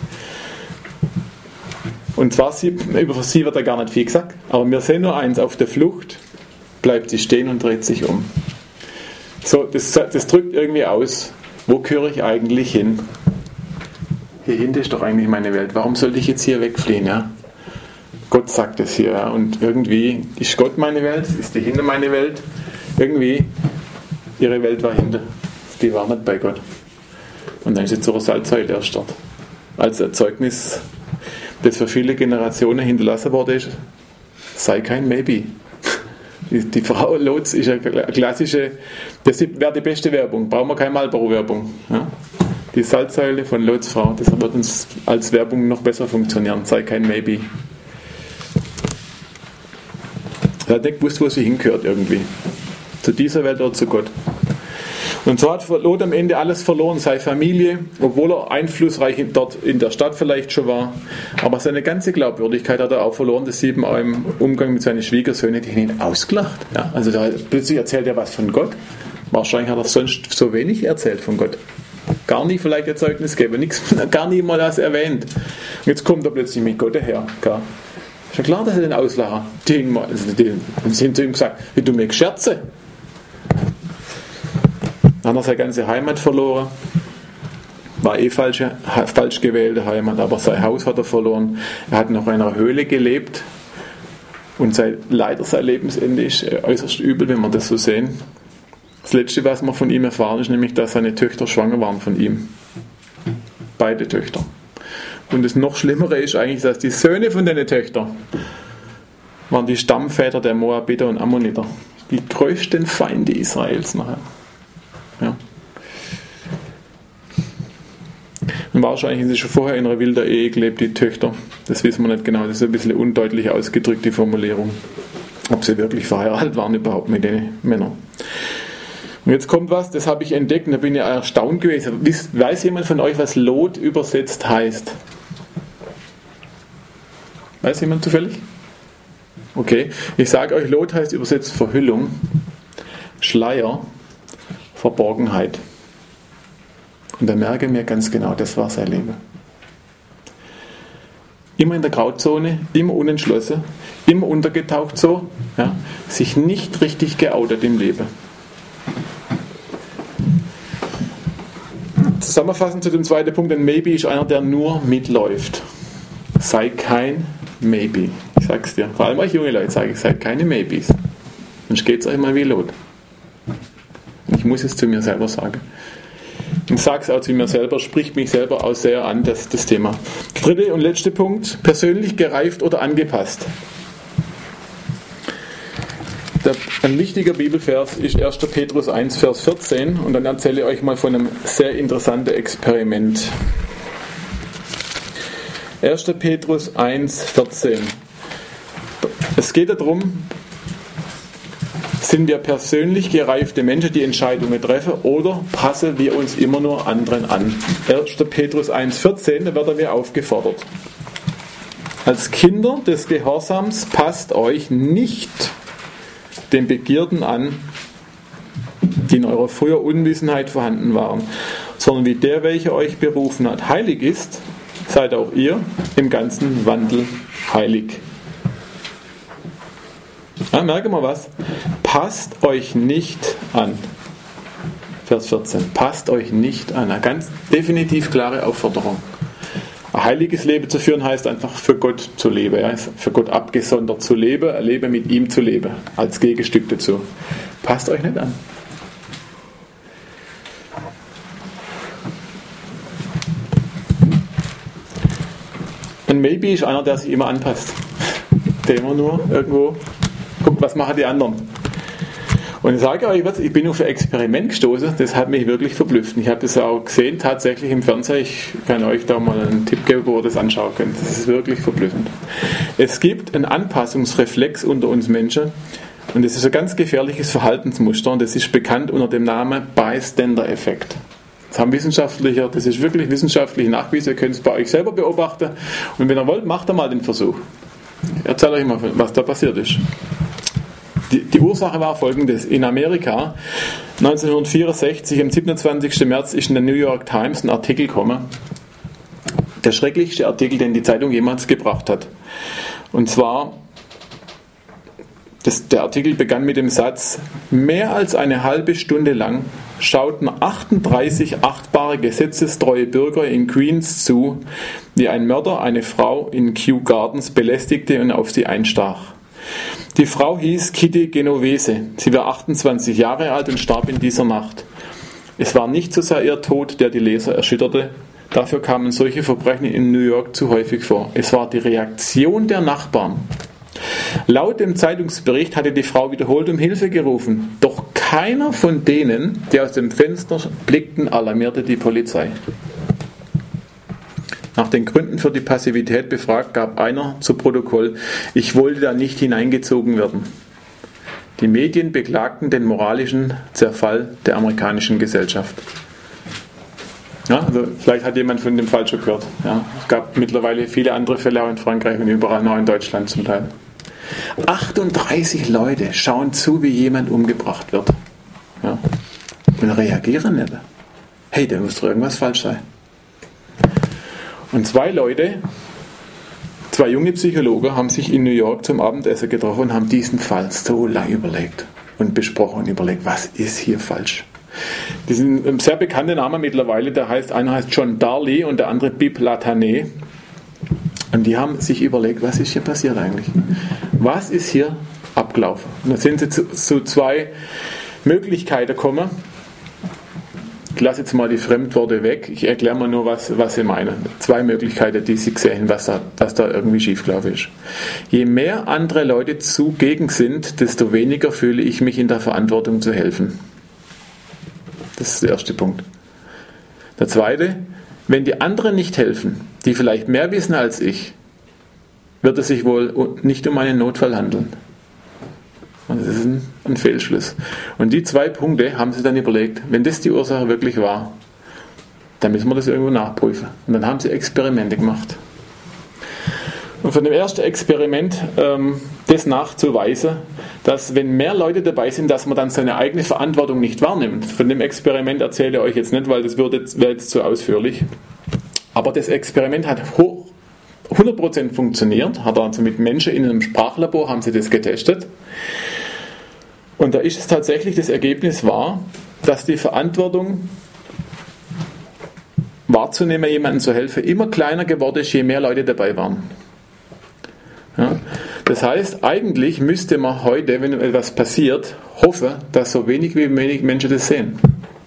Und zwar, sie, über sie wird ja gar nicht viel gesagt, aber wir sehen nur eins, auf der Flucht bleibt sie stehen und dreht sich um. So, das, das drückt irgendwie aus, wo gehöre ich eigentlich hin? Hier hinten ist doch eigentlich meine Welt. Warum sollte ich jetzt hier wegfliehen? Ja? Gott sagt es hier. Ja? Und irgendwie ist Gott meine Welt, ist die hinter meine Welt. Irgendwie, ihre Welt war hinter. Die war nicht bei Gott. Und dann ist sie zur Salzsäule erst dort. Als Erzeugnis, das für viele Generationen hinterlassen worden ist, sei kein Maybe. Die, die Frau Lots ist eine klassische, das wäre die beste Werbung. Brauchen wir keine Marlboro-Werbung. Ja? Die Salzsäule von Lots Frau, das wird uns als Werbung noch besser funktionieren. Sei kein Maybe. Er hat nicht gewusst, wo sie hingehört irgendwie. Zu dieser Welt oder zu Gott. Und so hat Lot am Ende alles verloren, seine Familie, obwohl er einflussreich dort in der Stadt vielleicht schon war. Aber seine ganze Glaubwürdigkeit hat er auch verloren. Das sieht man auch im Umgang mit seinen Schwiegersöhnen, die haben ihn ausgelacht. Ja, also da plötzlich erzählt er was von Gott. Wahrscheinlich hat er sonst so wenig erzählt von Gott. Gar nie vielleicht ein Zeugnis geben, nichts, gar nie mal das erwähnt. Und jetzt kommt er plötzlich mit Gott daher. Gell? Ist ja klar, dass er den auslachen. Die, die, die sind zu ihm gesagt, wie du mir scherze. Dann hat er seine ganze Heimat verloren. war eh falsch, falsch gewählte Heimat, aber sein Haus hat er verloren. Er hat noch in einer Höhle gelebt und sein, leider sein Lebensende ist äußerst übel, wenn wir das so sehen. Das Letzte, was wir von ihm erfahren, ist nämlich, dass seine Töchter schwanger waren von ihm. Beide Töchter. Und das noch Schlimmere ist eigentlich, dass die Söhne von den Töchtern waren die Stammväter der Moabiter und Ammoniter. Die größten Feinde Israels nachher. Ja. Und wahrscheinlich sind sie schon vorher in einer wilden Ehe gelebt, die Töchter. Das wissen wir nicht genau. Das ist ein bisschen undeutlich ausgedrückt, die Formulierung. Ob sie wirklich verheiratet waren überhaupt mit den Männern. Und jetzt kommt was, das habe ich entdeckt und da bin ich erstaunt gewesen. Weiß jemand von euch, was Lot übersetzt heißt? Weiß jemand zufällig? Okay, ich sage euch, Lot heißt übersetzt Verhüllung, Schleier, Verborgenheit. Und da merke ich mir ganz genau, das war sein Leben. Immer in der Grauzone, immer unentschlossen, immer untergetaucht so, ja, sich nicht richtig geoutet im Leben. Zusammenfassend zu dem zweiten Punkt, ein Maybe ist einer, der nur mitläuft. Sei kein Maybe. Ich sag's dir. Vor allem euch junge Leute sage ich, seid keine Maybes. Sonst geht's euch mal wie Lot. Ich muss es zu mir selber sagen. Ich sage es auch zu mir selber, spricht mich selber auch sehr an, das, das Thema. Dritter und letzter Punkt, persönlich gereift oder angepasst. Der, ein wichtiger Bibelvers ist erster Petrus eins, Vers vierzehn und dann erzähle ich euch mal von einem sehr interessanten Experiment. erster Petrus eins, vierzehn. Es geht darum, sind wir persönlich gereifte Menschen, die Entscheidungen treffen, oder passen wir uns immer nur anderen an? erster Petrus eins, vierzehn, da werden wir aufgefordert. Als Kinder des Gehorsams passt euch nicht den Begierden an, die in eurer früher Unwissenheit vorhanden waren, sondern wie der, welcher euch berufen hat, heilig ist, seid auch ihr im ganzen Wandel heilig. Ja, merke mal was. Passt euch nicht an. Vers vierzehn. Passt euch nicht an. Eine ganz definitiv klare Aufforderung. Ein heiliges Leben zu führen heißt einfach für Gott zu leben. Ja? Für Gott abgesondert zu leben, ein Leben mit ihm zu leben. Als Gegenstück dazu. Passt euch nicht an. Ein Maybe ist einer, der sich immer anpasst. Der immer nur irgendwo guckt, was machen die anderen. Und ich sage euch was, ich bin auf ein Experiment gestoßen, das hat mich wirklich verblüfft. Ich habe das auch gesehen, tatsächlich im Fernsehen. Ich kann euch da mal einen Tipp geben, wo ihr das anschauen könnt. Das ist wirklich verblüffend. Es gibt einen Anpassungsreflex unter uns Menschen und das ist ein ganz gefährliches Verhaltensmuster und das ist bekannt unter dem Namen Bystander-Effekt. Das haben Wissenschaftler, das ist wirklich wissenschaftlich nachgewiesen, ihr könnt es bei euch selber beobachten und wenn ihr wollt, macht ihr mal den Versuch. Ich erzähle euch mal, was da passiert ist. Die, die Ursache war folgendes. In Amerika neunzehnhundertvierundsechzig, am siebenundzwanzigsten März, ist in der New York Times ein Artikel gekommen. Der schrecklichste Artikel, den die Zeitung jemals gebracht hat. Und zwar, das, der Artikel begann mit dem Satz: Mehr als eine halbe Stunde lang schauten achtunddreißig achtbare, gesetzestreue Bürger in Queens zu, wie ein Mörder eine Frau in Kew Gardens belästigte und auf sie einstach. Die Frau hieß Kitty Genovese. Sie war achtundzwanzig Jahre alt und starb in dieser Nacht. Es war nicht so sehr ihr Tod, der die Leser erschütterte. Dafür kamen solche Verbrechen in New York zu häufig vor. Es war die Reaktion der Nachbarn. Laut dem Zeitungsbericht hatte die Frau wiederholt um Hilfe gerufen. Doch keiner von denen, die aus dem Fenster blickten, alarmierte die Polizei. Nach den Gründen für die Passivität befragt, gab einer zu Protokoll: Ich wollte da nicht hineingezogen werden. Die Medien beklagten den moralischen Zerfall der amerikanischen Gesellschaft. Ja, also vielleicht hat jemand von dem Fall schon gehört. Ja, es gab mittlerweile viele andere Fälle auch in Frankreich und überall noch in Deutschland zum Teil. achtunddreißig Leute schauen zu, wie jemand umgebracht wird. Ja. Und reagieren nicht. Hey, da muss doch irgendwas falsch sein. Und zwei Leute, zwei junge Psychologen, haben sich in New York zum Abendessen getroffen und haben diesen Fall so lange überlegt und besprochen und überlegt, was ist hier falsch. Das ist ein sehr bekannter Name mittlerweile, der heißt, einer heißt John Darley und der andere Bill Latané. Und die haben sich überlegt, was ist hier passiert eigentlich? Was ist hier abgelaufen? Und da sind sie zu, zu zwei Möglichkeiten gekommen. Ich lasse jetzt mal die Fremdworte weg. Ich erkläre mal nur, was, was sie meinen. Zwei Möglichkeiten, die sie sehen, was da, was da irgendwie schiefgelaufen ist. Je mehr andere Leute zugegen sind, desto weniger fühle ich mich in der Verantwortung zu helfen. Das ist der erste Punkt. Der zweite, wenn die anderen nicht helfen, die vielleicht mehr wissen als ich, wird es sich wohl nicht um einen Notfall handeln. Und das ist ein, ein Fehlschluss. Und die zwei Punkte haben sie dann überlegt, wenn das die Ursache wirklich war, dann müssen wir das irgendwo nachprüfen. Und dann haben sie Experimente gemacht. Und von dem ersten Experiment, ähm, das nachzuweisen, dass wenn mehr Leute dabei sind, dass man dann seine eigene Verantwortung nicht wahrnimmt. Von dem Experiment erzähle ich euch jetzt nicht, weil das wäre jetzt, jetzt zu ausführlich. Aber das Experiment hat hoch hundert Prozent funktioniert, hat also mit Menschen in einem Sprachlabor haben sie das getestet. Und da ist es tatsächlich, das Ergebnis war, dass die Verantwortung wahrzunehmen, jemandem zu helfen, immer kleiner geworden ist, je mehr Leute dabei waren. Ja? Das heißt, eigentlich müsste man heute, wenn etwas passiert, hoffen, dass so wenig wie wenig Menschen das sehen.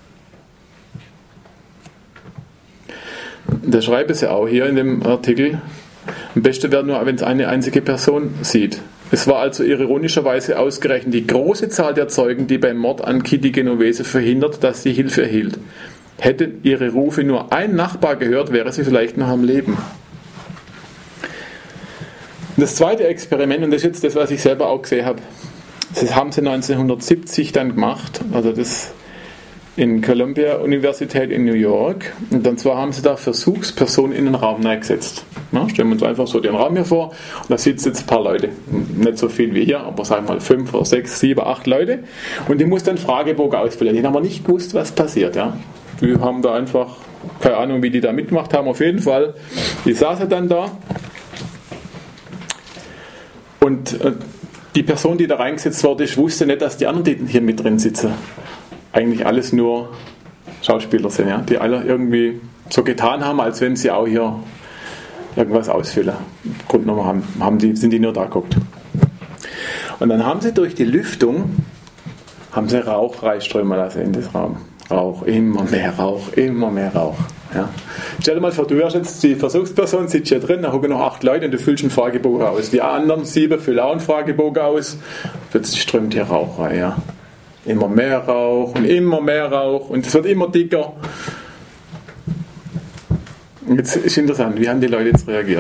Da schreibe ich ja auch hier in dem Artikel, am besten wäre nur, wenn es eine einzige Person sieht. Es war also ironischerweise ausgerechnet die große Zahl der Zeugen, die beim Mord an Kitty Genovese verhindert, dass sie Hilfe erhielt. Hätte ihre Rufe nur ein Nachbar gehört, wäre sie vielleicht noch am Leben. Das zweite Experiment, und das ist jetzt das, was ich selber auch gesehen habe, das haben sie neunzehnhundertsiebzig dann gemacht, also das in Columbia Universität in New York. Und dann zwar haben sie da Versuchspersonen in den Raum reingesetzt. Ja, stellen wir uns einfach so den Raum hier vor und da sitzen jetzt ein paar Leute. Nicht so viel wie hier, aber sagen wir mal fünf oder sechs, sieben, acht Leute. Und die mussten einen Fragebogen ausfüllen. Die haben aber nicht gewusst, was passiert. Ja. Die haben da einfach, keine Ahnung, wie die da mitgemacht haben. Auf jeden Fall, die saßen dann da. Und äh, die Person, die da reingesetzt wurde, ich wusste nicht, dass die anderen, die hier mit drin sitzen, eigentlich alles nur Schauspieler sind, ja, die alle irgendwie so getan haben, als wenn sie auch hier irgendwas ausfüllen. Grundnummer haben, haben die, sind die nur da geguckt. Und dann haben sie durch die Lüftung haben sie Rauch reinströmen lassen in das Raum. Rauch, immer mehr Rauch, immer mehr Rauch. Ja. Stell dir mal vor, du hast jetzt die Versuchsperson, sitzt hier drin, da gucken noch acht Leute und du füllst einen Fragebogen aus. Die anderen sieben füllen auch einen Fragebogen aus. Plötzlich strömt hier Rauch rein. Ja. Immer mehr Rauch und immer mehr Rauch und es wird immer dicker. Und jetzt ist interessant, wie haben die Leute jetzt reagiert?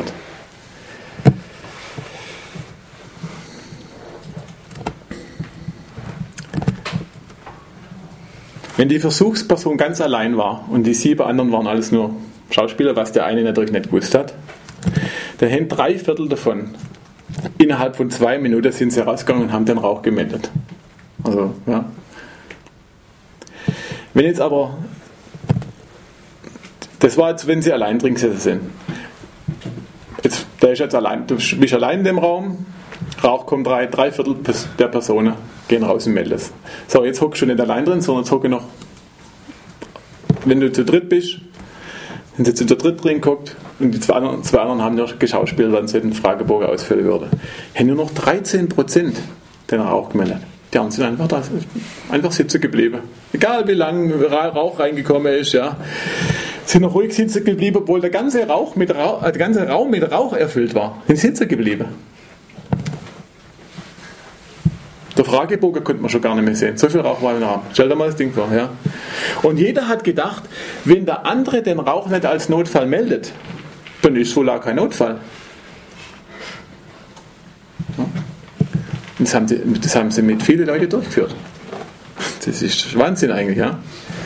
Wenn die Versuchsperson ganz allein war und die sieben anderen waren alles nur Schauspieler, was der eine natürlich nicht gewusst hat, dann haben drei Viertel davon innerhalb von zwei Minuten sind sie rausgegangen und haben den Rauch gemeldet. Also, ja. Wenn jetzt aber, das war jetzt, wenn sie allein drin gesessen sind. Jetzt, der ist jetzt allein, du bist allein in dem Raum, Rauch kommt drei, drei Viertel der Personen gehen raus und melden es. So, jetzt hockst du nicht allein drin, sondern jetzt hocke noch, wenn du zu dritt bist, wenn sie zu dritt drin guckt und die zwei anderen, zwei anderen haben nur geschauspielt, dann sie den Fragebogen ausfüllen würde, haben nur noch dreizehn Prozent den Rauch gemeldet. Die anderen sind einfach, da, einfach sitzen geblieben. Egal wie lange Rauch reingekommen ist, ja. Sind noch ruhig sitzen geblieben, obwohl der ganze, Rauch mit Rauch, der ganze Raum mit Rauch erfüllt war. Sind sitzen geblieben. Der Fragebogen konnte man schon gar nicht mehr sehen. So viel Rauch war im Raum. Stell dir mal das Ding vor. Ja. Und jeder hat gedacht, wenn der andere den Rauch nicht als Notfall meldet, dann ist wohl auch kein Notfall. Ja. Das haben, sie, das haben sie mit vielen Leuten durchgeführt. Das ist Wahnsinn eigentlich, ja.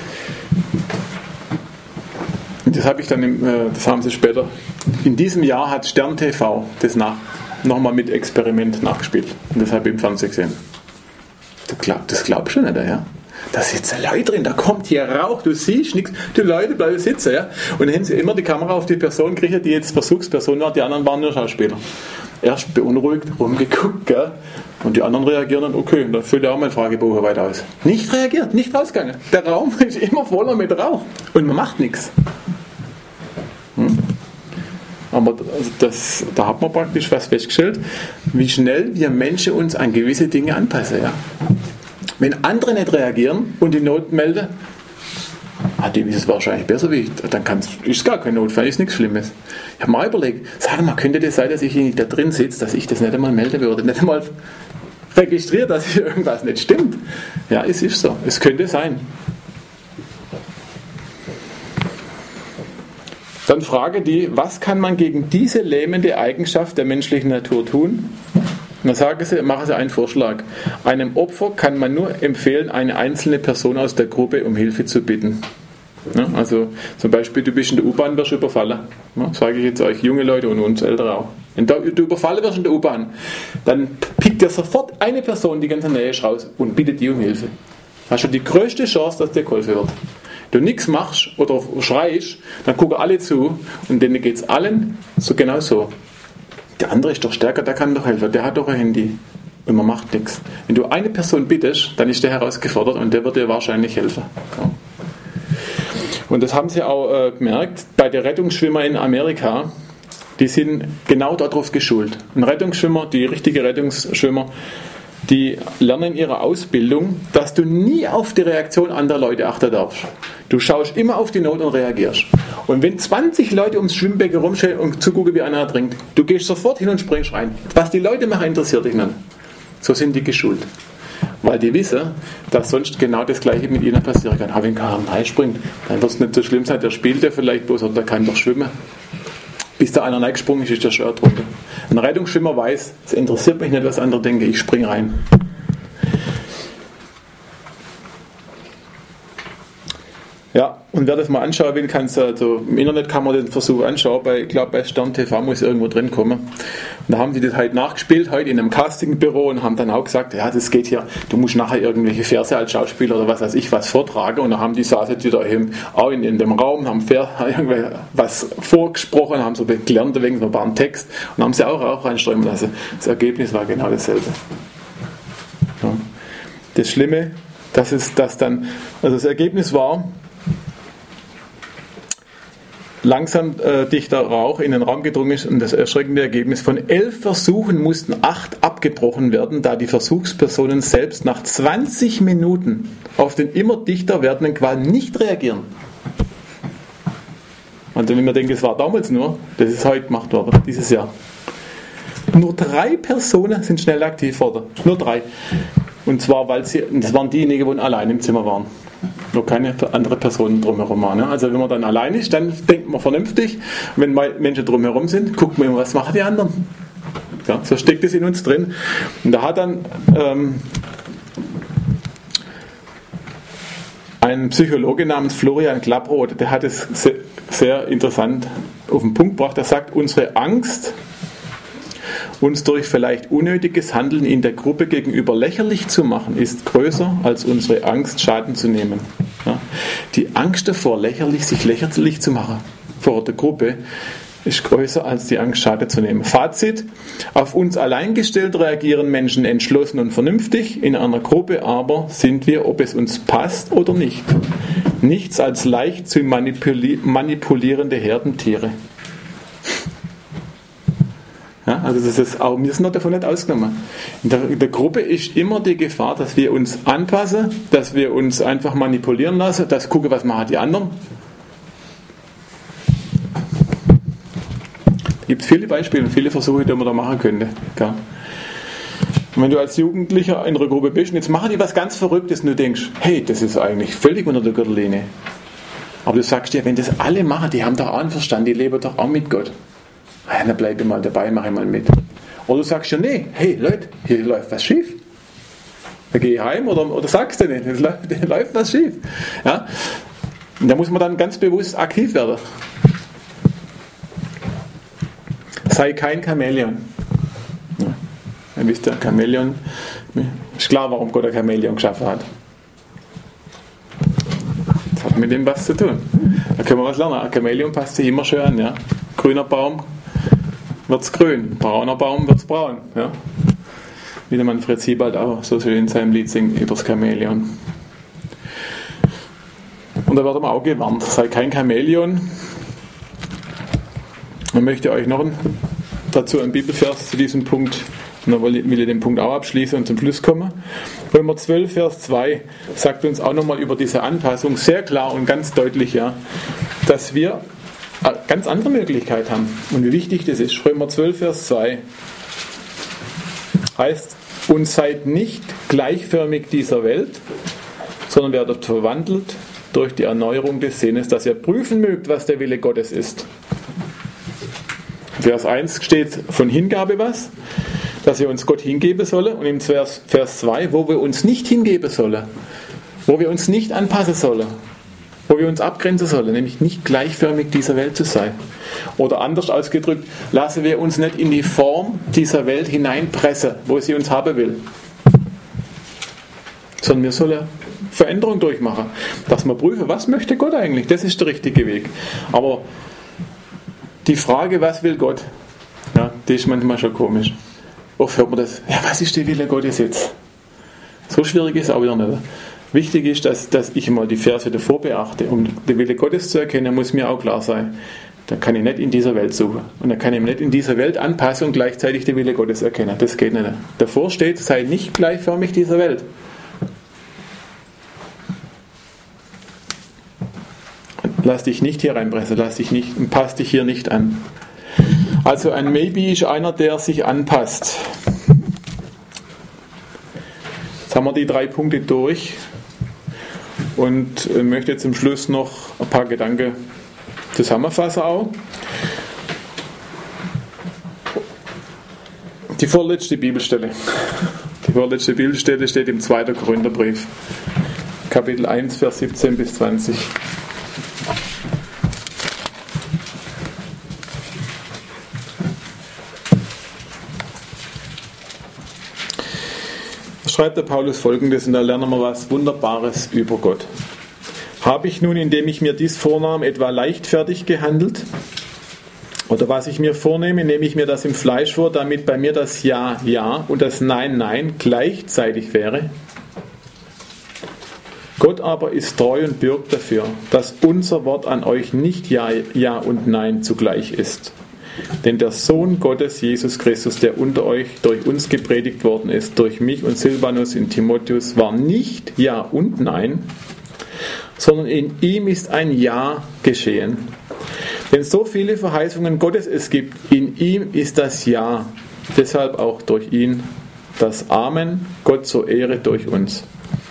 Und das habe ich dann, im, das haben sie später, in diesem Jahr hat Stern T V das nach, nochmal mit Experiment nachgespielt. Und das habe ich im Fernsehen gesehen. Du glaub, das glaubst du nicht, ja. Da sitzen Leute drin, da kommt hier Rauch, du siehst nichts, die Leute bleiben sitzen, ja. Und dann haben sie immer die Kamera auf die Person gerichtet, die jetzt Versuchsperson war, die anderen waren nur Schauspieler. Erst beunruhigt rumgeguckt, gell? Und die anderen reagieren dann, okay, dann füllt er auch mein Fragebogen weiter aus. Nicht reagiert, nicht rausgegangen. Der Raum ist immer voller mit Rauch und man macht nichts. Hm? Aber das, da hat man praktisch was festgestellt, wie schnell wir Menschen uns an gewisse Dinge anpassen. Ja? Wenn andere nicht reagieren und die Not melden, ah, die wissen es wahrscheinlich besser wie ich, dann ist gar kein Notfall, ist nichts Schlimmes. Ich habe mal überlegt, sag mal, könnte das sein, dass ich nicht da drin sitze, dass ich das nicht einmal melden würde, nicht einmal registriert, dass hier irgendwas nicht stimmt. Ja, es ist so, es könnte sein. Dann frage die, was kann man gegen diese lähmende Eigenschaft der menschlichen Natur tun? Und dann sagen sie, machen sie einen Vorschlag. Einem Opfer kann man nur empfehlen, eine einzelne Person aus der Gruppe um Hilfe zu bitten. Ja, also zum Beispiel, du bist in der U-Bahn, wirst überfallen. Ja, sage ich jetzt euch, junge Leute und uns Ältere auch. Wenn du überfallen wirst in der U-Bahn, dann pickt dir sofort eine Person, die ganz in der Nähe ist, raus und bittet die um Hilfe. Hast du die größte Chance, dass dir geholfen wird. Wenn du nichts machst oder schreist, dann gucken alle zu und denen geht es allen so genau so. Der andere ist doch stärker, der kann doch helfen, der hat doch ein Handy und man macht nichts. Wenn du eine Person bittest, dann ist der herausgefordert und der wird dir wahrscheinlich helfen. Ja. Und das haben sie auch äh, gemerkt bei den Rettungsschwimmern in Amerika. Die sind genau darauf geschult. Ein Rettungsschwimmer, die richtige Rettungsschwimmer, die lernen in ihrer Ausbildung, dass du nie auf die Reaktion anderer Leute achten darfst. Du schaust immer auf die Not und reagierst. Und wenn zwanzig Leute ums Schwimmbecken rumstehen und zugucken, wie einer ertrinkt, du gehst sofort hin und springst rein. Was die Leute machen, interessiert dich nicht. So sind die geschult. Weil die wissen, dass sonst genau das Gleiche mit ihnen passieren kann. Aber wenn keiner reinspringt, dann wird es nicht so schlimm sein. Der spielt ja vielleicht bloß oder der kann doch schwimmen. Bis da einer reingesprungen ist, ist der schon ertrunken. Ein Rettungsschwimmer weiß, es interessiert mich nicht, was andere denken, ich springe rein. Ja, und wer das mal anschauen will, kann es also im Internet kann man den Versuch anschauen. Bei, ich glaube, bei Stern T V muss irgendwo drin kommen. Und da haben die das halt nachgespielt, heute in einem Castingbüro und haben dann auch gesagt, ja, das geht hier, du musst nachher irgendwelche Verse als Schauspieler oder was weiß ich was vortragen. Und dann haben die saßen die da eben auch in, in dem Raum, haben was vorgesprochen, haben so gelernt wegen so ein paar Text und haben sie auch, auch reinschreiben lassen. Das Ergebnis war genau dasselbe. Ja. Das Schlimme, das ist das dann, also das Ergebnis war, langsam äh, dichter Rauch in den Raum gedrungen ist und das erschreckende Ergebnis: von elf Versuchen mussten acht abgebrochen werden, da die Versuchspersonen selbst nach zwanzig Minuten auf den immer dichter werdenden Qualm nicht reagieren. Und wenn man denkt, es war damals nur, das ist heute gemacht worden, dieses Jahr. Nur drei Personen sind schnell aktiv worden. Nur drei. Und zwar, weil sie, das waren diejenigen, die allein im Zimmer waren. Nur keine andere Personen drumherum waren. Also wenn man dann allein ist, dann denkt man vernünftig. Wenn Menschen drumherum sind, guckt man immer, was machen die anderen. Ja, so steckt es in uns drin. Und da hat dann ähm, ein Psychologe namens Florian Klapproth, der hat es sehr, sehr interessant auf den Punkt gebracht. Er sagt, unsere Angst, uns durch vielleicht unnötiges Handeln in der Gruppe gegenüber lächerlich zu machen, ist größer als unsere Angst, Schaden zu nehmen. Ja? Die Angst davor, lächerlich, sich lächerlich zu machen vor der Gruppe, ist größer als die Angst, Schaden zu nehmen. Fazit: Auf uns allein gestellt reagieren Menschen entschlossen und vernünftig, in einer Gruppe aber sind wir, ob es uns passt oder nicht, nichts als leicht zu manipuli- manipulierende Herdentiere. Ja, also das ist auch, wir sind noch davon nicht ausgenommen. In der, in der Gruppe ist immer die Gefahr, dass wir uns anpassen, dass wir uns einfach manipulieren lassen, dass gucken, was machen die anderen. Da gibt es viele Beispiele und viele Versuche, die man da machen könnte. Ja. Und wenn du als Jugendlicher in einer Gruppe bist und jetzt machen die was ganz Verrücktes und du denkst, hey, das ist eigentlich völlig unter der Gürtellinie. Aber du sagst dir, wenn das alle machen, die haben doch auch einen Verstand, die leben doch auch mit Gott. Ja, dann bleib ich mal dabei, mache ich mal mit. Oder du sagst ja, nee, hey Leute, hier läuft was schief. Dann gehe ich heim oder, oder sagst du nicht, es läuft, läuft was schief. Ja? Und da muss man dann ganz bewusst aktiv werden. Sei kein Chamäleon. Ja. Ihr wisst ja, Chamäleon, ist klar, warum Gott ein Chamäleon geschaffen hat. Das hat mit dem was zu tun. Da können wir was lernen. Ein Chamäleon passt sich immer schön an. Ja? Grüner Baum wird es grün, brauner Baum wird es braun. Ja? wie der Manfred Siebald auch so schön in seinem Lied singt, übers Chamäleon. Und da wird man auch gewarnt, sei kein Chamäleon. Ich möchte euch noch ein, dazu einen Bibelvers zu diesem Punkt, und dann will ich, will ich den Punkt auch abschließen und zum Schluss kommen. Römer zwölf, Vers zwei sagt uns auch nochmal über diese Anpassung sehr klar und ganz deutlich, ja, dass wir eine ganz andere Möglichkeit haben und wie wichtig das ist. Römer zwölf, Vers zwei heißt, und seid nicht gleichförmig dieser Welt, sondern werdet verwandelt durch die Erneuerung des Sinnes, dass ihr prüfen mögt, was der Wille Gottes ist. Vers eins steht von Hingabe was, dass wir uns Gott hingeben sollen, und im Vers, Vers zwei, wo wir uns nicht hingeben sollen, wo wir uns nicht anpassen sollen, wo wir uns abgrenzen sollen, nämlich nicht gleichförmig dieser Welt zu sein. Oder anders ausgedrückt, lassen wir uns nicht in die Form dieser Welt hineinpressen, wo sie uns haben will, sondern wir sollen Veränderung durchmachen, dass wir prüfen, was möchte Gott eigentlich, das ist der richtige Weg. Aber die Frage, was will Gott, ja, die ist manchmal schon komisch. Oft hört man das, ja, was ist der Wille Gottes jetzt? So schwierig ist es auch wieder nicht. Wichtig ist, dass, dass ich mal die Verse davor beachte. Um den Wille Gottes zu erkennen, muss mir auch klar sein, da kann ich nicht in dieser Welt suchen. Und da kann ich nicht in dieser Welt anpassen und gleichzeitig den Wille Gottes erkennen. Das geht nicht. Davor steht, sei nicht gleichförmig dieser Welt. Lass dich nicht hier reinpressen, lass dich nicht und passt dich hier nicht an. Also ein Maybe ist einer, der sich anpasst. Jetzt haben wir die drei Punkte durch und möchte zum Schluss noch ein paar Gedanken zusammenfassen auch. Die vorletzte Bibelstelle. Die vorletzte Bibelstelle steht im zweiten Korintherbrief, Kapitel eins, Vers siebzehn bis zwanzig. Schreibt der Paulus Folgendes, und da lernen wir was Wunderbares über Gott. Habe ich nun, indem ich mir dies vornahm, etwa leichtfertig gehandelt? Oder was ich mir vornehme, nehme ich mir das im Fleisch vor, damit bei mir das Ja, Ja und das Nein, Nein gleichzeitig wäre? Gott aber ist treu und bürgt dafür, dass unser Wort an euch nicht Ja, Ja und Nein zugleich ist. Denn der Sohn Gottes, Jesus Christus, der unter euch durch uns gepredigt worden ist, durch mich und Silvanus und Timotheus, war nicht Ja und Nein, sondern in ihm ist ein Ja geschehen. Denn so viele Verheißungen Gottes es gibt, in ihm ist das Ja, deshalb auch durch ihn das Amen, Gott zur Ehre durch uns.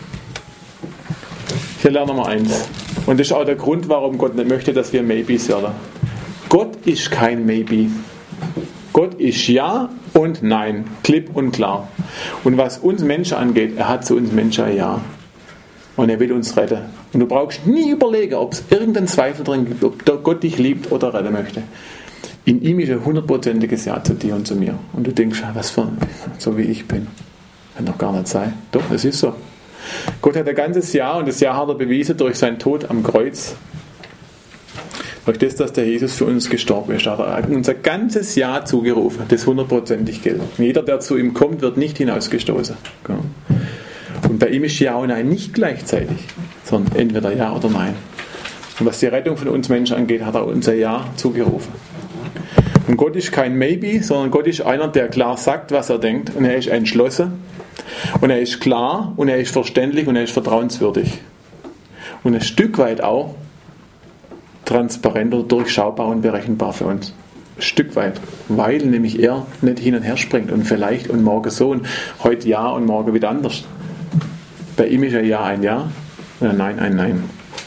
Hier lernen wir eins. Und das ist auch der Grund, warum Gott nicht möchte, dass wir Maybes werden. Gott ist kein Maybe. Gott ist Ja und Nein, klipp und klar. Und was uns Menschen angeht, er hat zu uns Menschen ein Ja. Und er will uns retten. Und du brauchst nie überlegen, ob es irgendeinen Zweifel drin gibt, ob Gott dich liebt oder retten möchte. In ihm ist ein hundertprozentiges Ja zu dir und zu mir. Und du denkst, was für, so wie ich bin. Kann doch gar nicht sein. Doch, es ist so. Gott hat ein ganzes Jahr, und das Jahr hat er bewiesen durch seinen Tod am Kreuz. Durch das, dass der Jesus für uns gestorben ist, hat er unser ganzes Jahr zugerufen, das hundertprozentig gilt. Jeder, der zu ihm kommt, wird nicht hinausgestoßen. Und bei ihm ist Ja und Nein nicht gleichzeitig, sondern entweder Ja oder Nein. Und was die Rettung von uns Menschen angeht, hat er unser Ja zugerufen. Und Gott ist kein Maybe, sondern Gott ist einer, der klar sagt, was er denkt, und er ist entschlossen, und er ist klar, und er ist verständlich, und er ist vertrauenswürdig. Und ein Stück weit auch transparent oder durchschaubar und berechenbar für uns. Ein Stück weit, weil nämlich er nicht hin und her springt und vielleicht und morgen so und heute Ja und morgen wieder anders. Bei ihm ist ein Ja ein Ja und ein Nein ein Nein.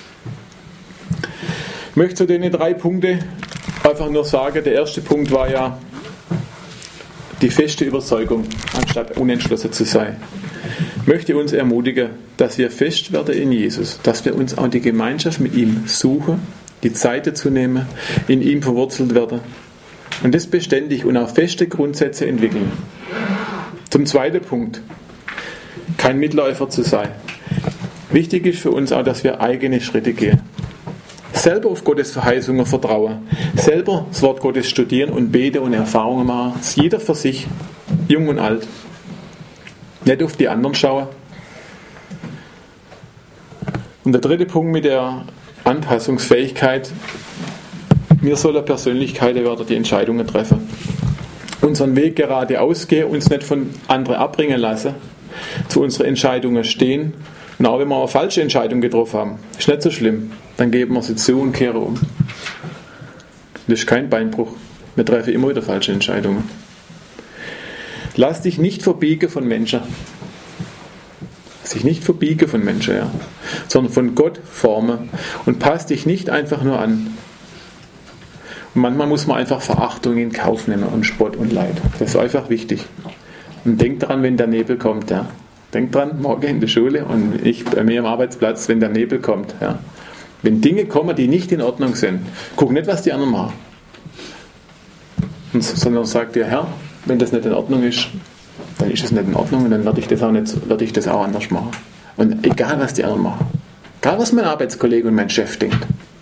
Ich möchte zu den drei Punkten einfach nur sagen, der erste Punkt war ja die feste Überzeugung, anstatt unentschlossen zu sein. Ich möchte uns ermutigen, dass wir fest werden in Jesus, dass wir uns auch die Gemeinschaft mit ihm suchen, die Zeit dazu nehmen, in ihm verwurzelt werden und das beständig und auf feste Grundsätze entwickeln. Zum zweiten Punkt, kein Mitläufer zu sein. Wichtig ist für uns auch, dass wir eigene Schritte gehen. Selber auf Gottes Verheißungen vertrauen, selber das Wort Gottes studieren und beten und Erfahrungen machen, jeder für sich, jung und alt. Nicht auf die anderen schauen. Und der dritte Punkt mit der Anpassungsfähigkeit. Wir sollen Persönlichkeiten werden, die Entscheidungen treffen. Unseren Weg geradeaus gehen, uns nicht von anderen abbringen lassen, zu unseren Entscheidungen stehen. Und auch wenn wir eine falsche Entscheidung getroffen haben, ist nicht so schlimm. Dann geben wir sie zu und kehren um. Das ist kein Beinbruch. Wir treffen immer wieder falsche Entscheidungen. Lass dich nicht verbiegen von Menschen. Sich nicht verbiegen von Menschen, ja. Sondern von Gott formen. Und passt dich nicht einfach nur an. Und manchmal muss man einfach Verachtung in Kauf nehmen und Spott und Leid. Das ist einfach wichtig. Und denk daran, wenn der Nebel kommt. Ja. Denk dran, morgen in der Schule und ich bei mir am Arbeitsplatz, wenn der Nebel kommt. Ja. Wenn Dinge kommen, die nicht in Ordnung sind, guck nicht, was die anderen machen. Und, sondern sag dir, Herr, wenn das nicht in Ordnung ist, dann ist es nicht in Ordnung und dann werde ich das auch, nicht, werde ich das auch anders machen. Und egal, was die anderen machen. Egal, was mein Arbeitskollege und mein Chef denkt.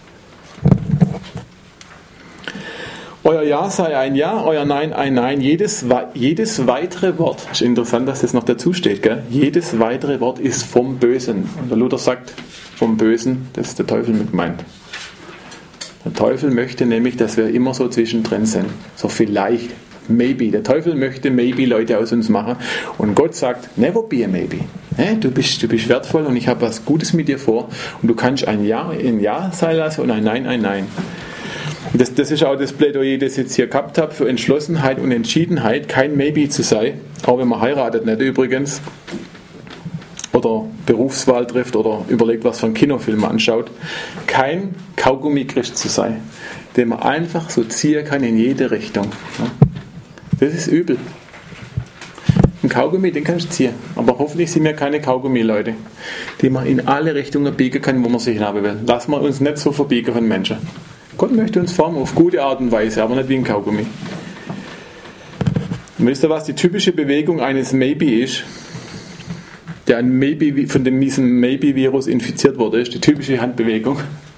Euer Ja sei ein Ja, euer Nein ein Nein. Jedes, jedes weitere Wort, ist interessant, dass das noch dazu steht, gell? Jedes weitere Wort ist vom Bösen. Und der Luther sagt, vom Bösen, das ist der Teufel mit gemeint. Der Teufel möchte nämlich, dass wir immer so zwischendrin sind. So vielleicht, maybe. Der Teufel möchte maybe Leute aus uns machen. Und Gott sagt, never be a maybe. Du bist, du bist wertvoll und ich habe was Gutes mit dir vor. Und du kannst ein Ja ein Ja sein lassen und ein Nein ein Nein. Das, das ist auch das Plädoyer, das ich jetzt hier gehabt habe, für Entschlossenheit und Entschiedenheit, kein Maybe zu sein, auch wenn man heiratet, nicht übrigens, oder Berufswahl trifft oder überlegt, was für einen Kinofilm man anschaut, kein Kaugummi-Christ zu sein, den man einfach so ziehen kann in jede Richtung. Das ist übel. Ein Kaugummi, den kannst du ziehen, aber hoffentlich sind wir keine Kaugummi-Leute, die man in alle Richtungen biegen kann, wo man sich haben will. Lassen wir uns nicht so verbiegen von Menschen. Gott möchte uns formen auf gute Art und Weise, aber nicht wie ein Kaugummi. Und wisst ihr, was die typische Bewegung eines Maybe ist, der ein Maybe, von dem diesem Maybe-Virus infiziert wurde, ist die typische Handbewegung.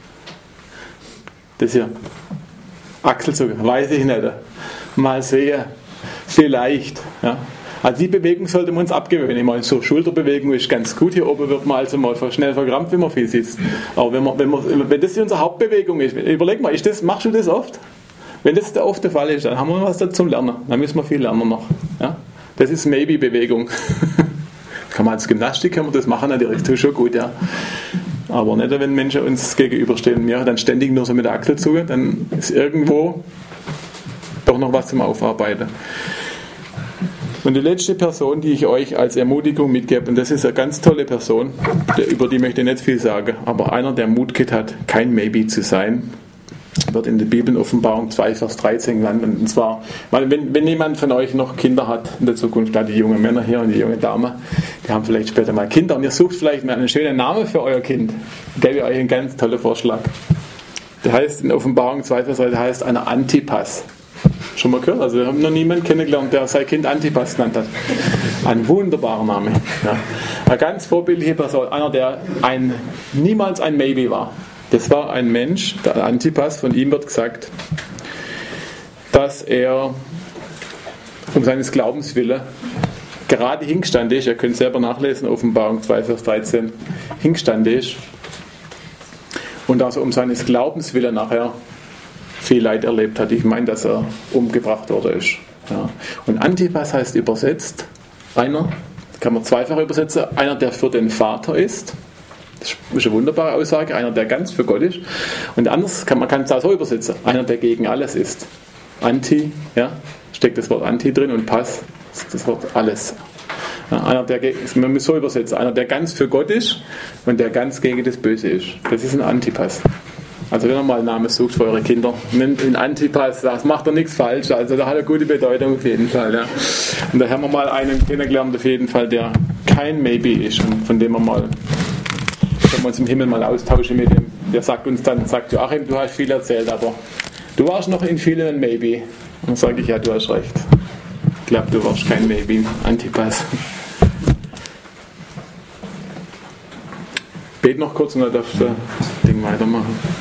Das hier. Achselzucken, weiß ich nicht. Mal sehen. Vielleicht. Ja. Also die Bewegung sollte man uns abgewöhnen. Ich meine, so Schulterbewegung ist ganz gut. Hier oben wird man also mal schnell verkrampft, wenn man viel sitzt. Aber wenn, man, wenn, man, wenn das unsere Hauptbewegung ist, überleg mal, ist das, machst du das oft? Wenn das der oft der Fall ist, dann haben wir was da zum Lernen. Dann müssen wir viel lernen noch. Ja? Das ist Maybe-Bewegung. Kann man als Gymnastik kann man das machen, natürlich, das tut schon gut, ja. Aber nicht, wenn Menschen uns gegenüberstehen, wir dann ständig nur so mit der Achsel zu, dann ist irgendwo doch noch was zum Aufarbeiten. Und die letzte Person, die ich euch als Ermutigung mitgebe, und das ist eine ganz tolle Person, über die möchte ich nicht viel sagen, aber einer, der Mut hat, kein Maybe zu sein, wird in der Bibel in Offenbarung zwei, Vers dreizehn genannt. Und zwar, wenn, wenn jemand von euch noch Kinder hat in der Zukunft, die jungen Männer hier und die junge Dame, die haben vielleicht später mal Kinder und ihr sucht vielleicht mal einen schönen Namen für euer Kind, gebe ich euch einen ganz tollen Vorschlag. Der heißt in Offenbarung zwei, Vers drei, der heißt einer Antipas. Schon mal gehört? Also wir haben noch niemanden kennengelernt, der sein Kind Antipas genannt hat. Ein wunderbarer Name. Ja. Eine ganz vorbildliche Person, einer, der ein, niemals ein Maybe war. Das war ein Mensch, der Antipas, von ihm wird gesagt, dass er um seines Glaubens willen gerade hingestanden ist, ihr könnt selber nachlesen, Offenbarung zwei, Vers dreizehn, hingestanden ist und also um seines Glaubens willen nachher viel Leid erlebt hat. Ich meine, dass er umgebracht worden ist. Ja. Und Antipas heißt übersetzt einer, kann man zweifach übersetzen, einer, der für den Vater ist. Das ist eine wunderbare Aussage, einer, der ganz für Gott ist. Und anders kann man kann es auch so übersetzen, einer, der gegen alles ist. Anti, ja, steckt das Wort Anti drin und Pass, das Wort alles. Ja, einer, der, man muss so übersetzen, einer, der ganz für Gott ist und der ganz gegen das Böse ist. Das ist ein Antipas. Also wenn ihr mal einen Namen sucht für eure Kinder, nennt ihn Antipas, das macht er nichts falsch, also da hat er gute Bedeutung auf jeden Fall. Ja. Und da haben wir mal einen kennengelernt auf jeden Fall, der kein Maybe ist und von dem wir mal, wenn wir uns im Himmel mal austauschen mit dem, der sagt uns dann, sagt Joachim, du hast viel erzählt, aber du warst noch in vielen Maybe. Und dann sage ich, ja, du hast recht. Ich glaube, du warst kein Maybe, Antipas. Bet noch kurz und dann darfst du das Ding weitermachen.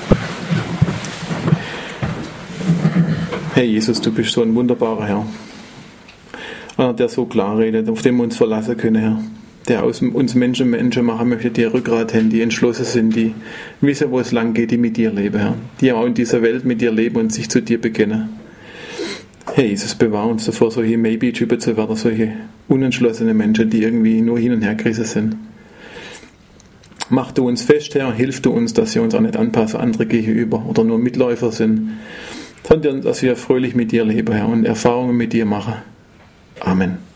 Hey Jesus, du bist so ein wunderbarer Herr. Einer, der so klar redet, auf den wir uns verlassen können, Herr. Der aus uns Menschen Menschen machen möchte, die Rückgrat haben, die entschlossen sind, die wissen, wo es lang geht, die mit dir leben, Herr. Die auch in dieser Welt mit dir leben und sich zu dir bekennen. Hey, Jesus, bewahr uns davor, solche Maybe-Typen zu werden, solche unentschlossene Menschen, die irgendwie nur hin und her gerissen sind. Mach du uns fest, Herr, hilf du uns, dass wir uns auch nicht anpassen, andere gegenüber oder nur Mitläufer sind, sondern dass wir fröhlich mit dir leben, Herr, und Erfahrungen mit dir machen. Amen.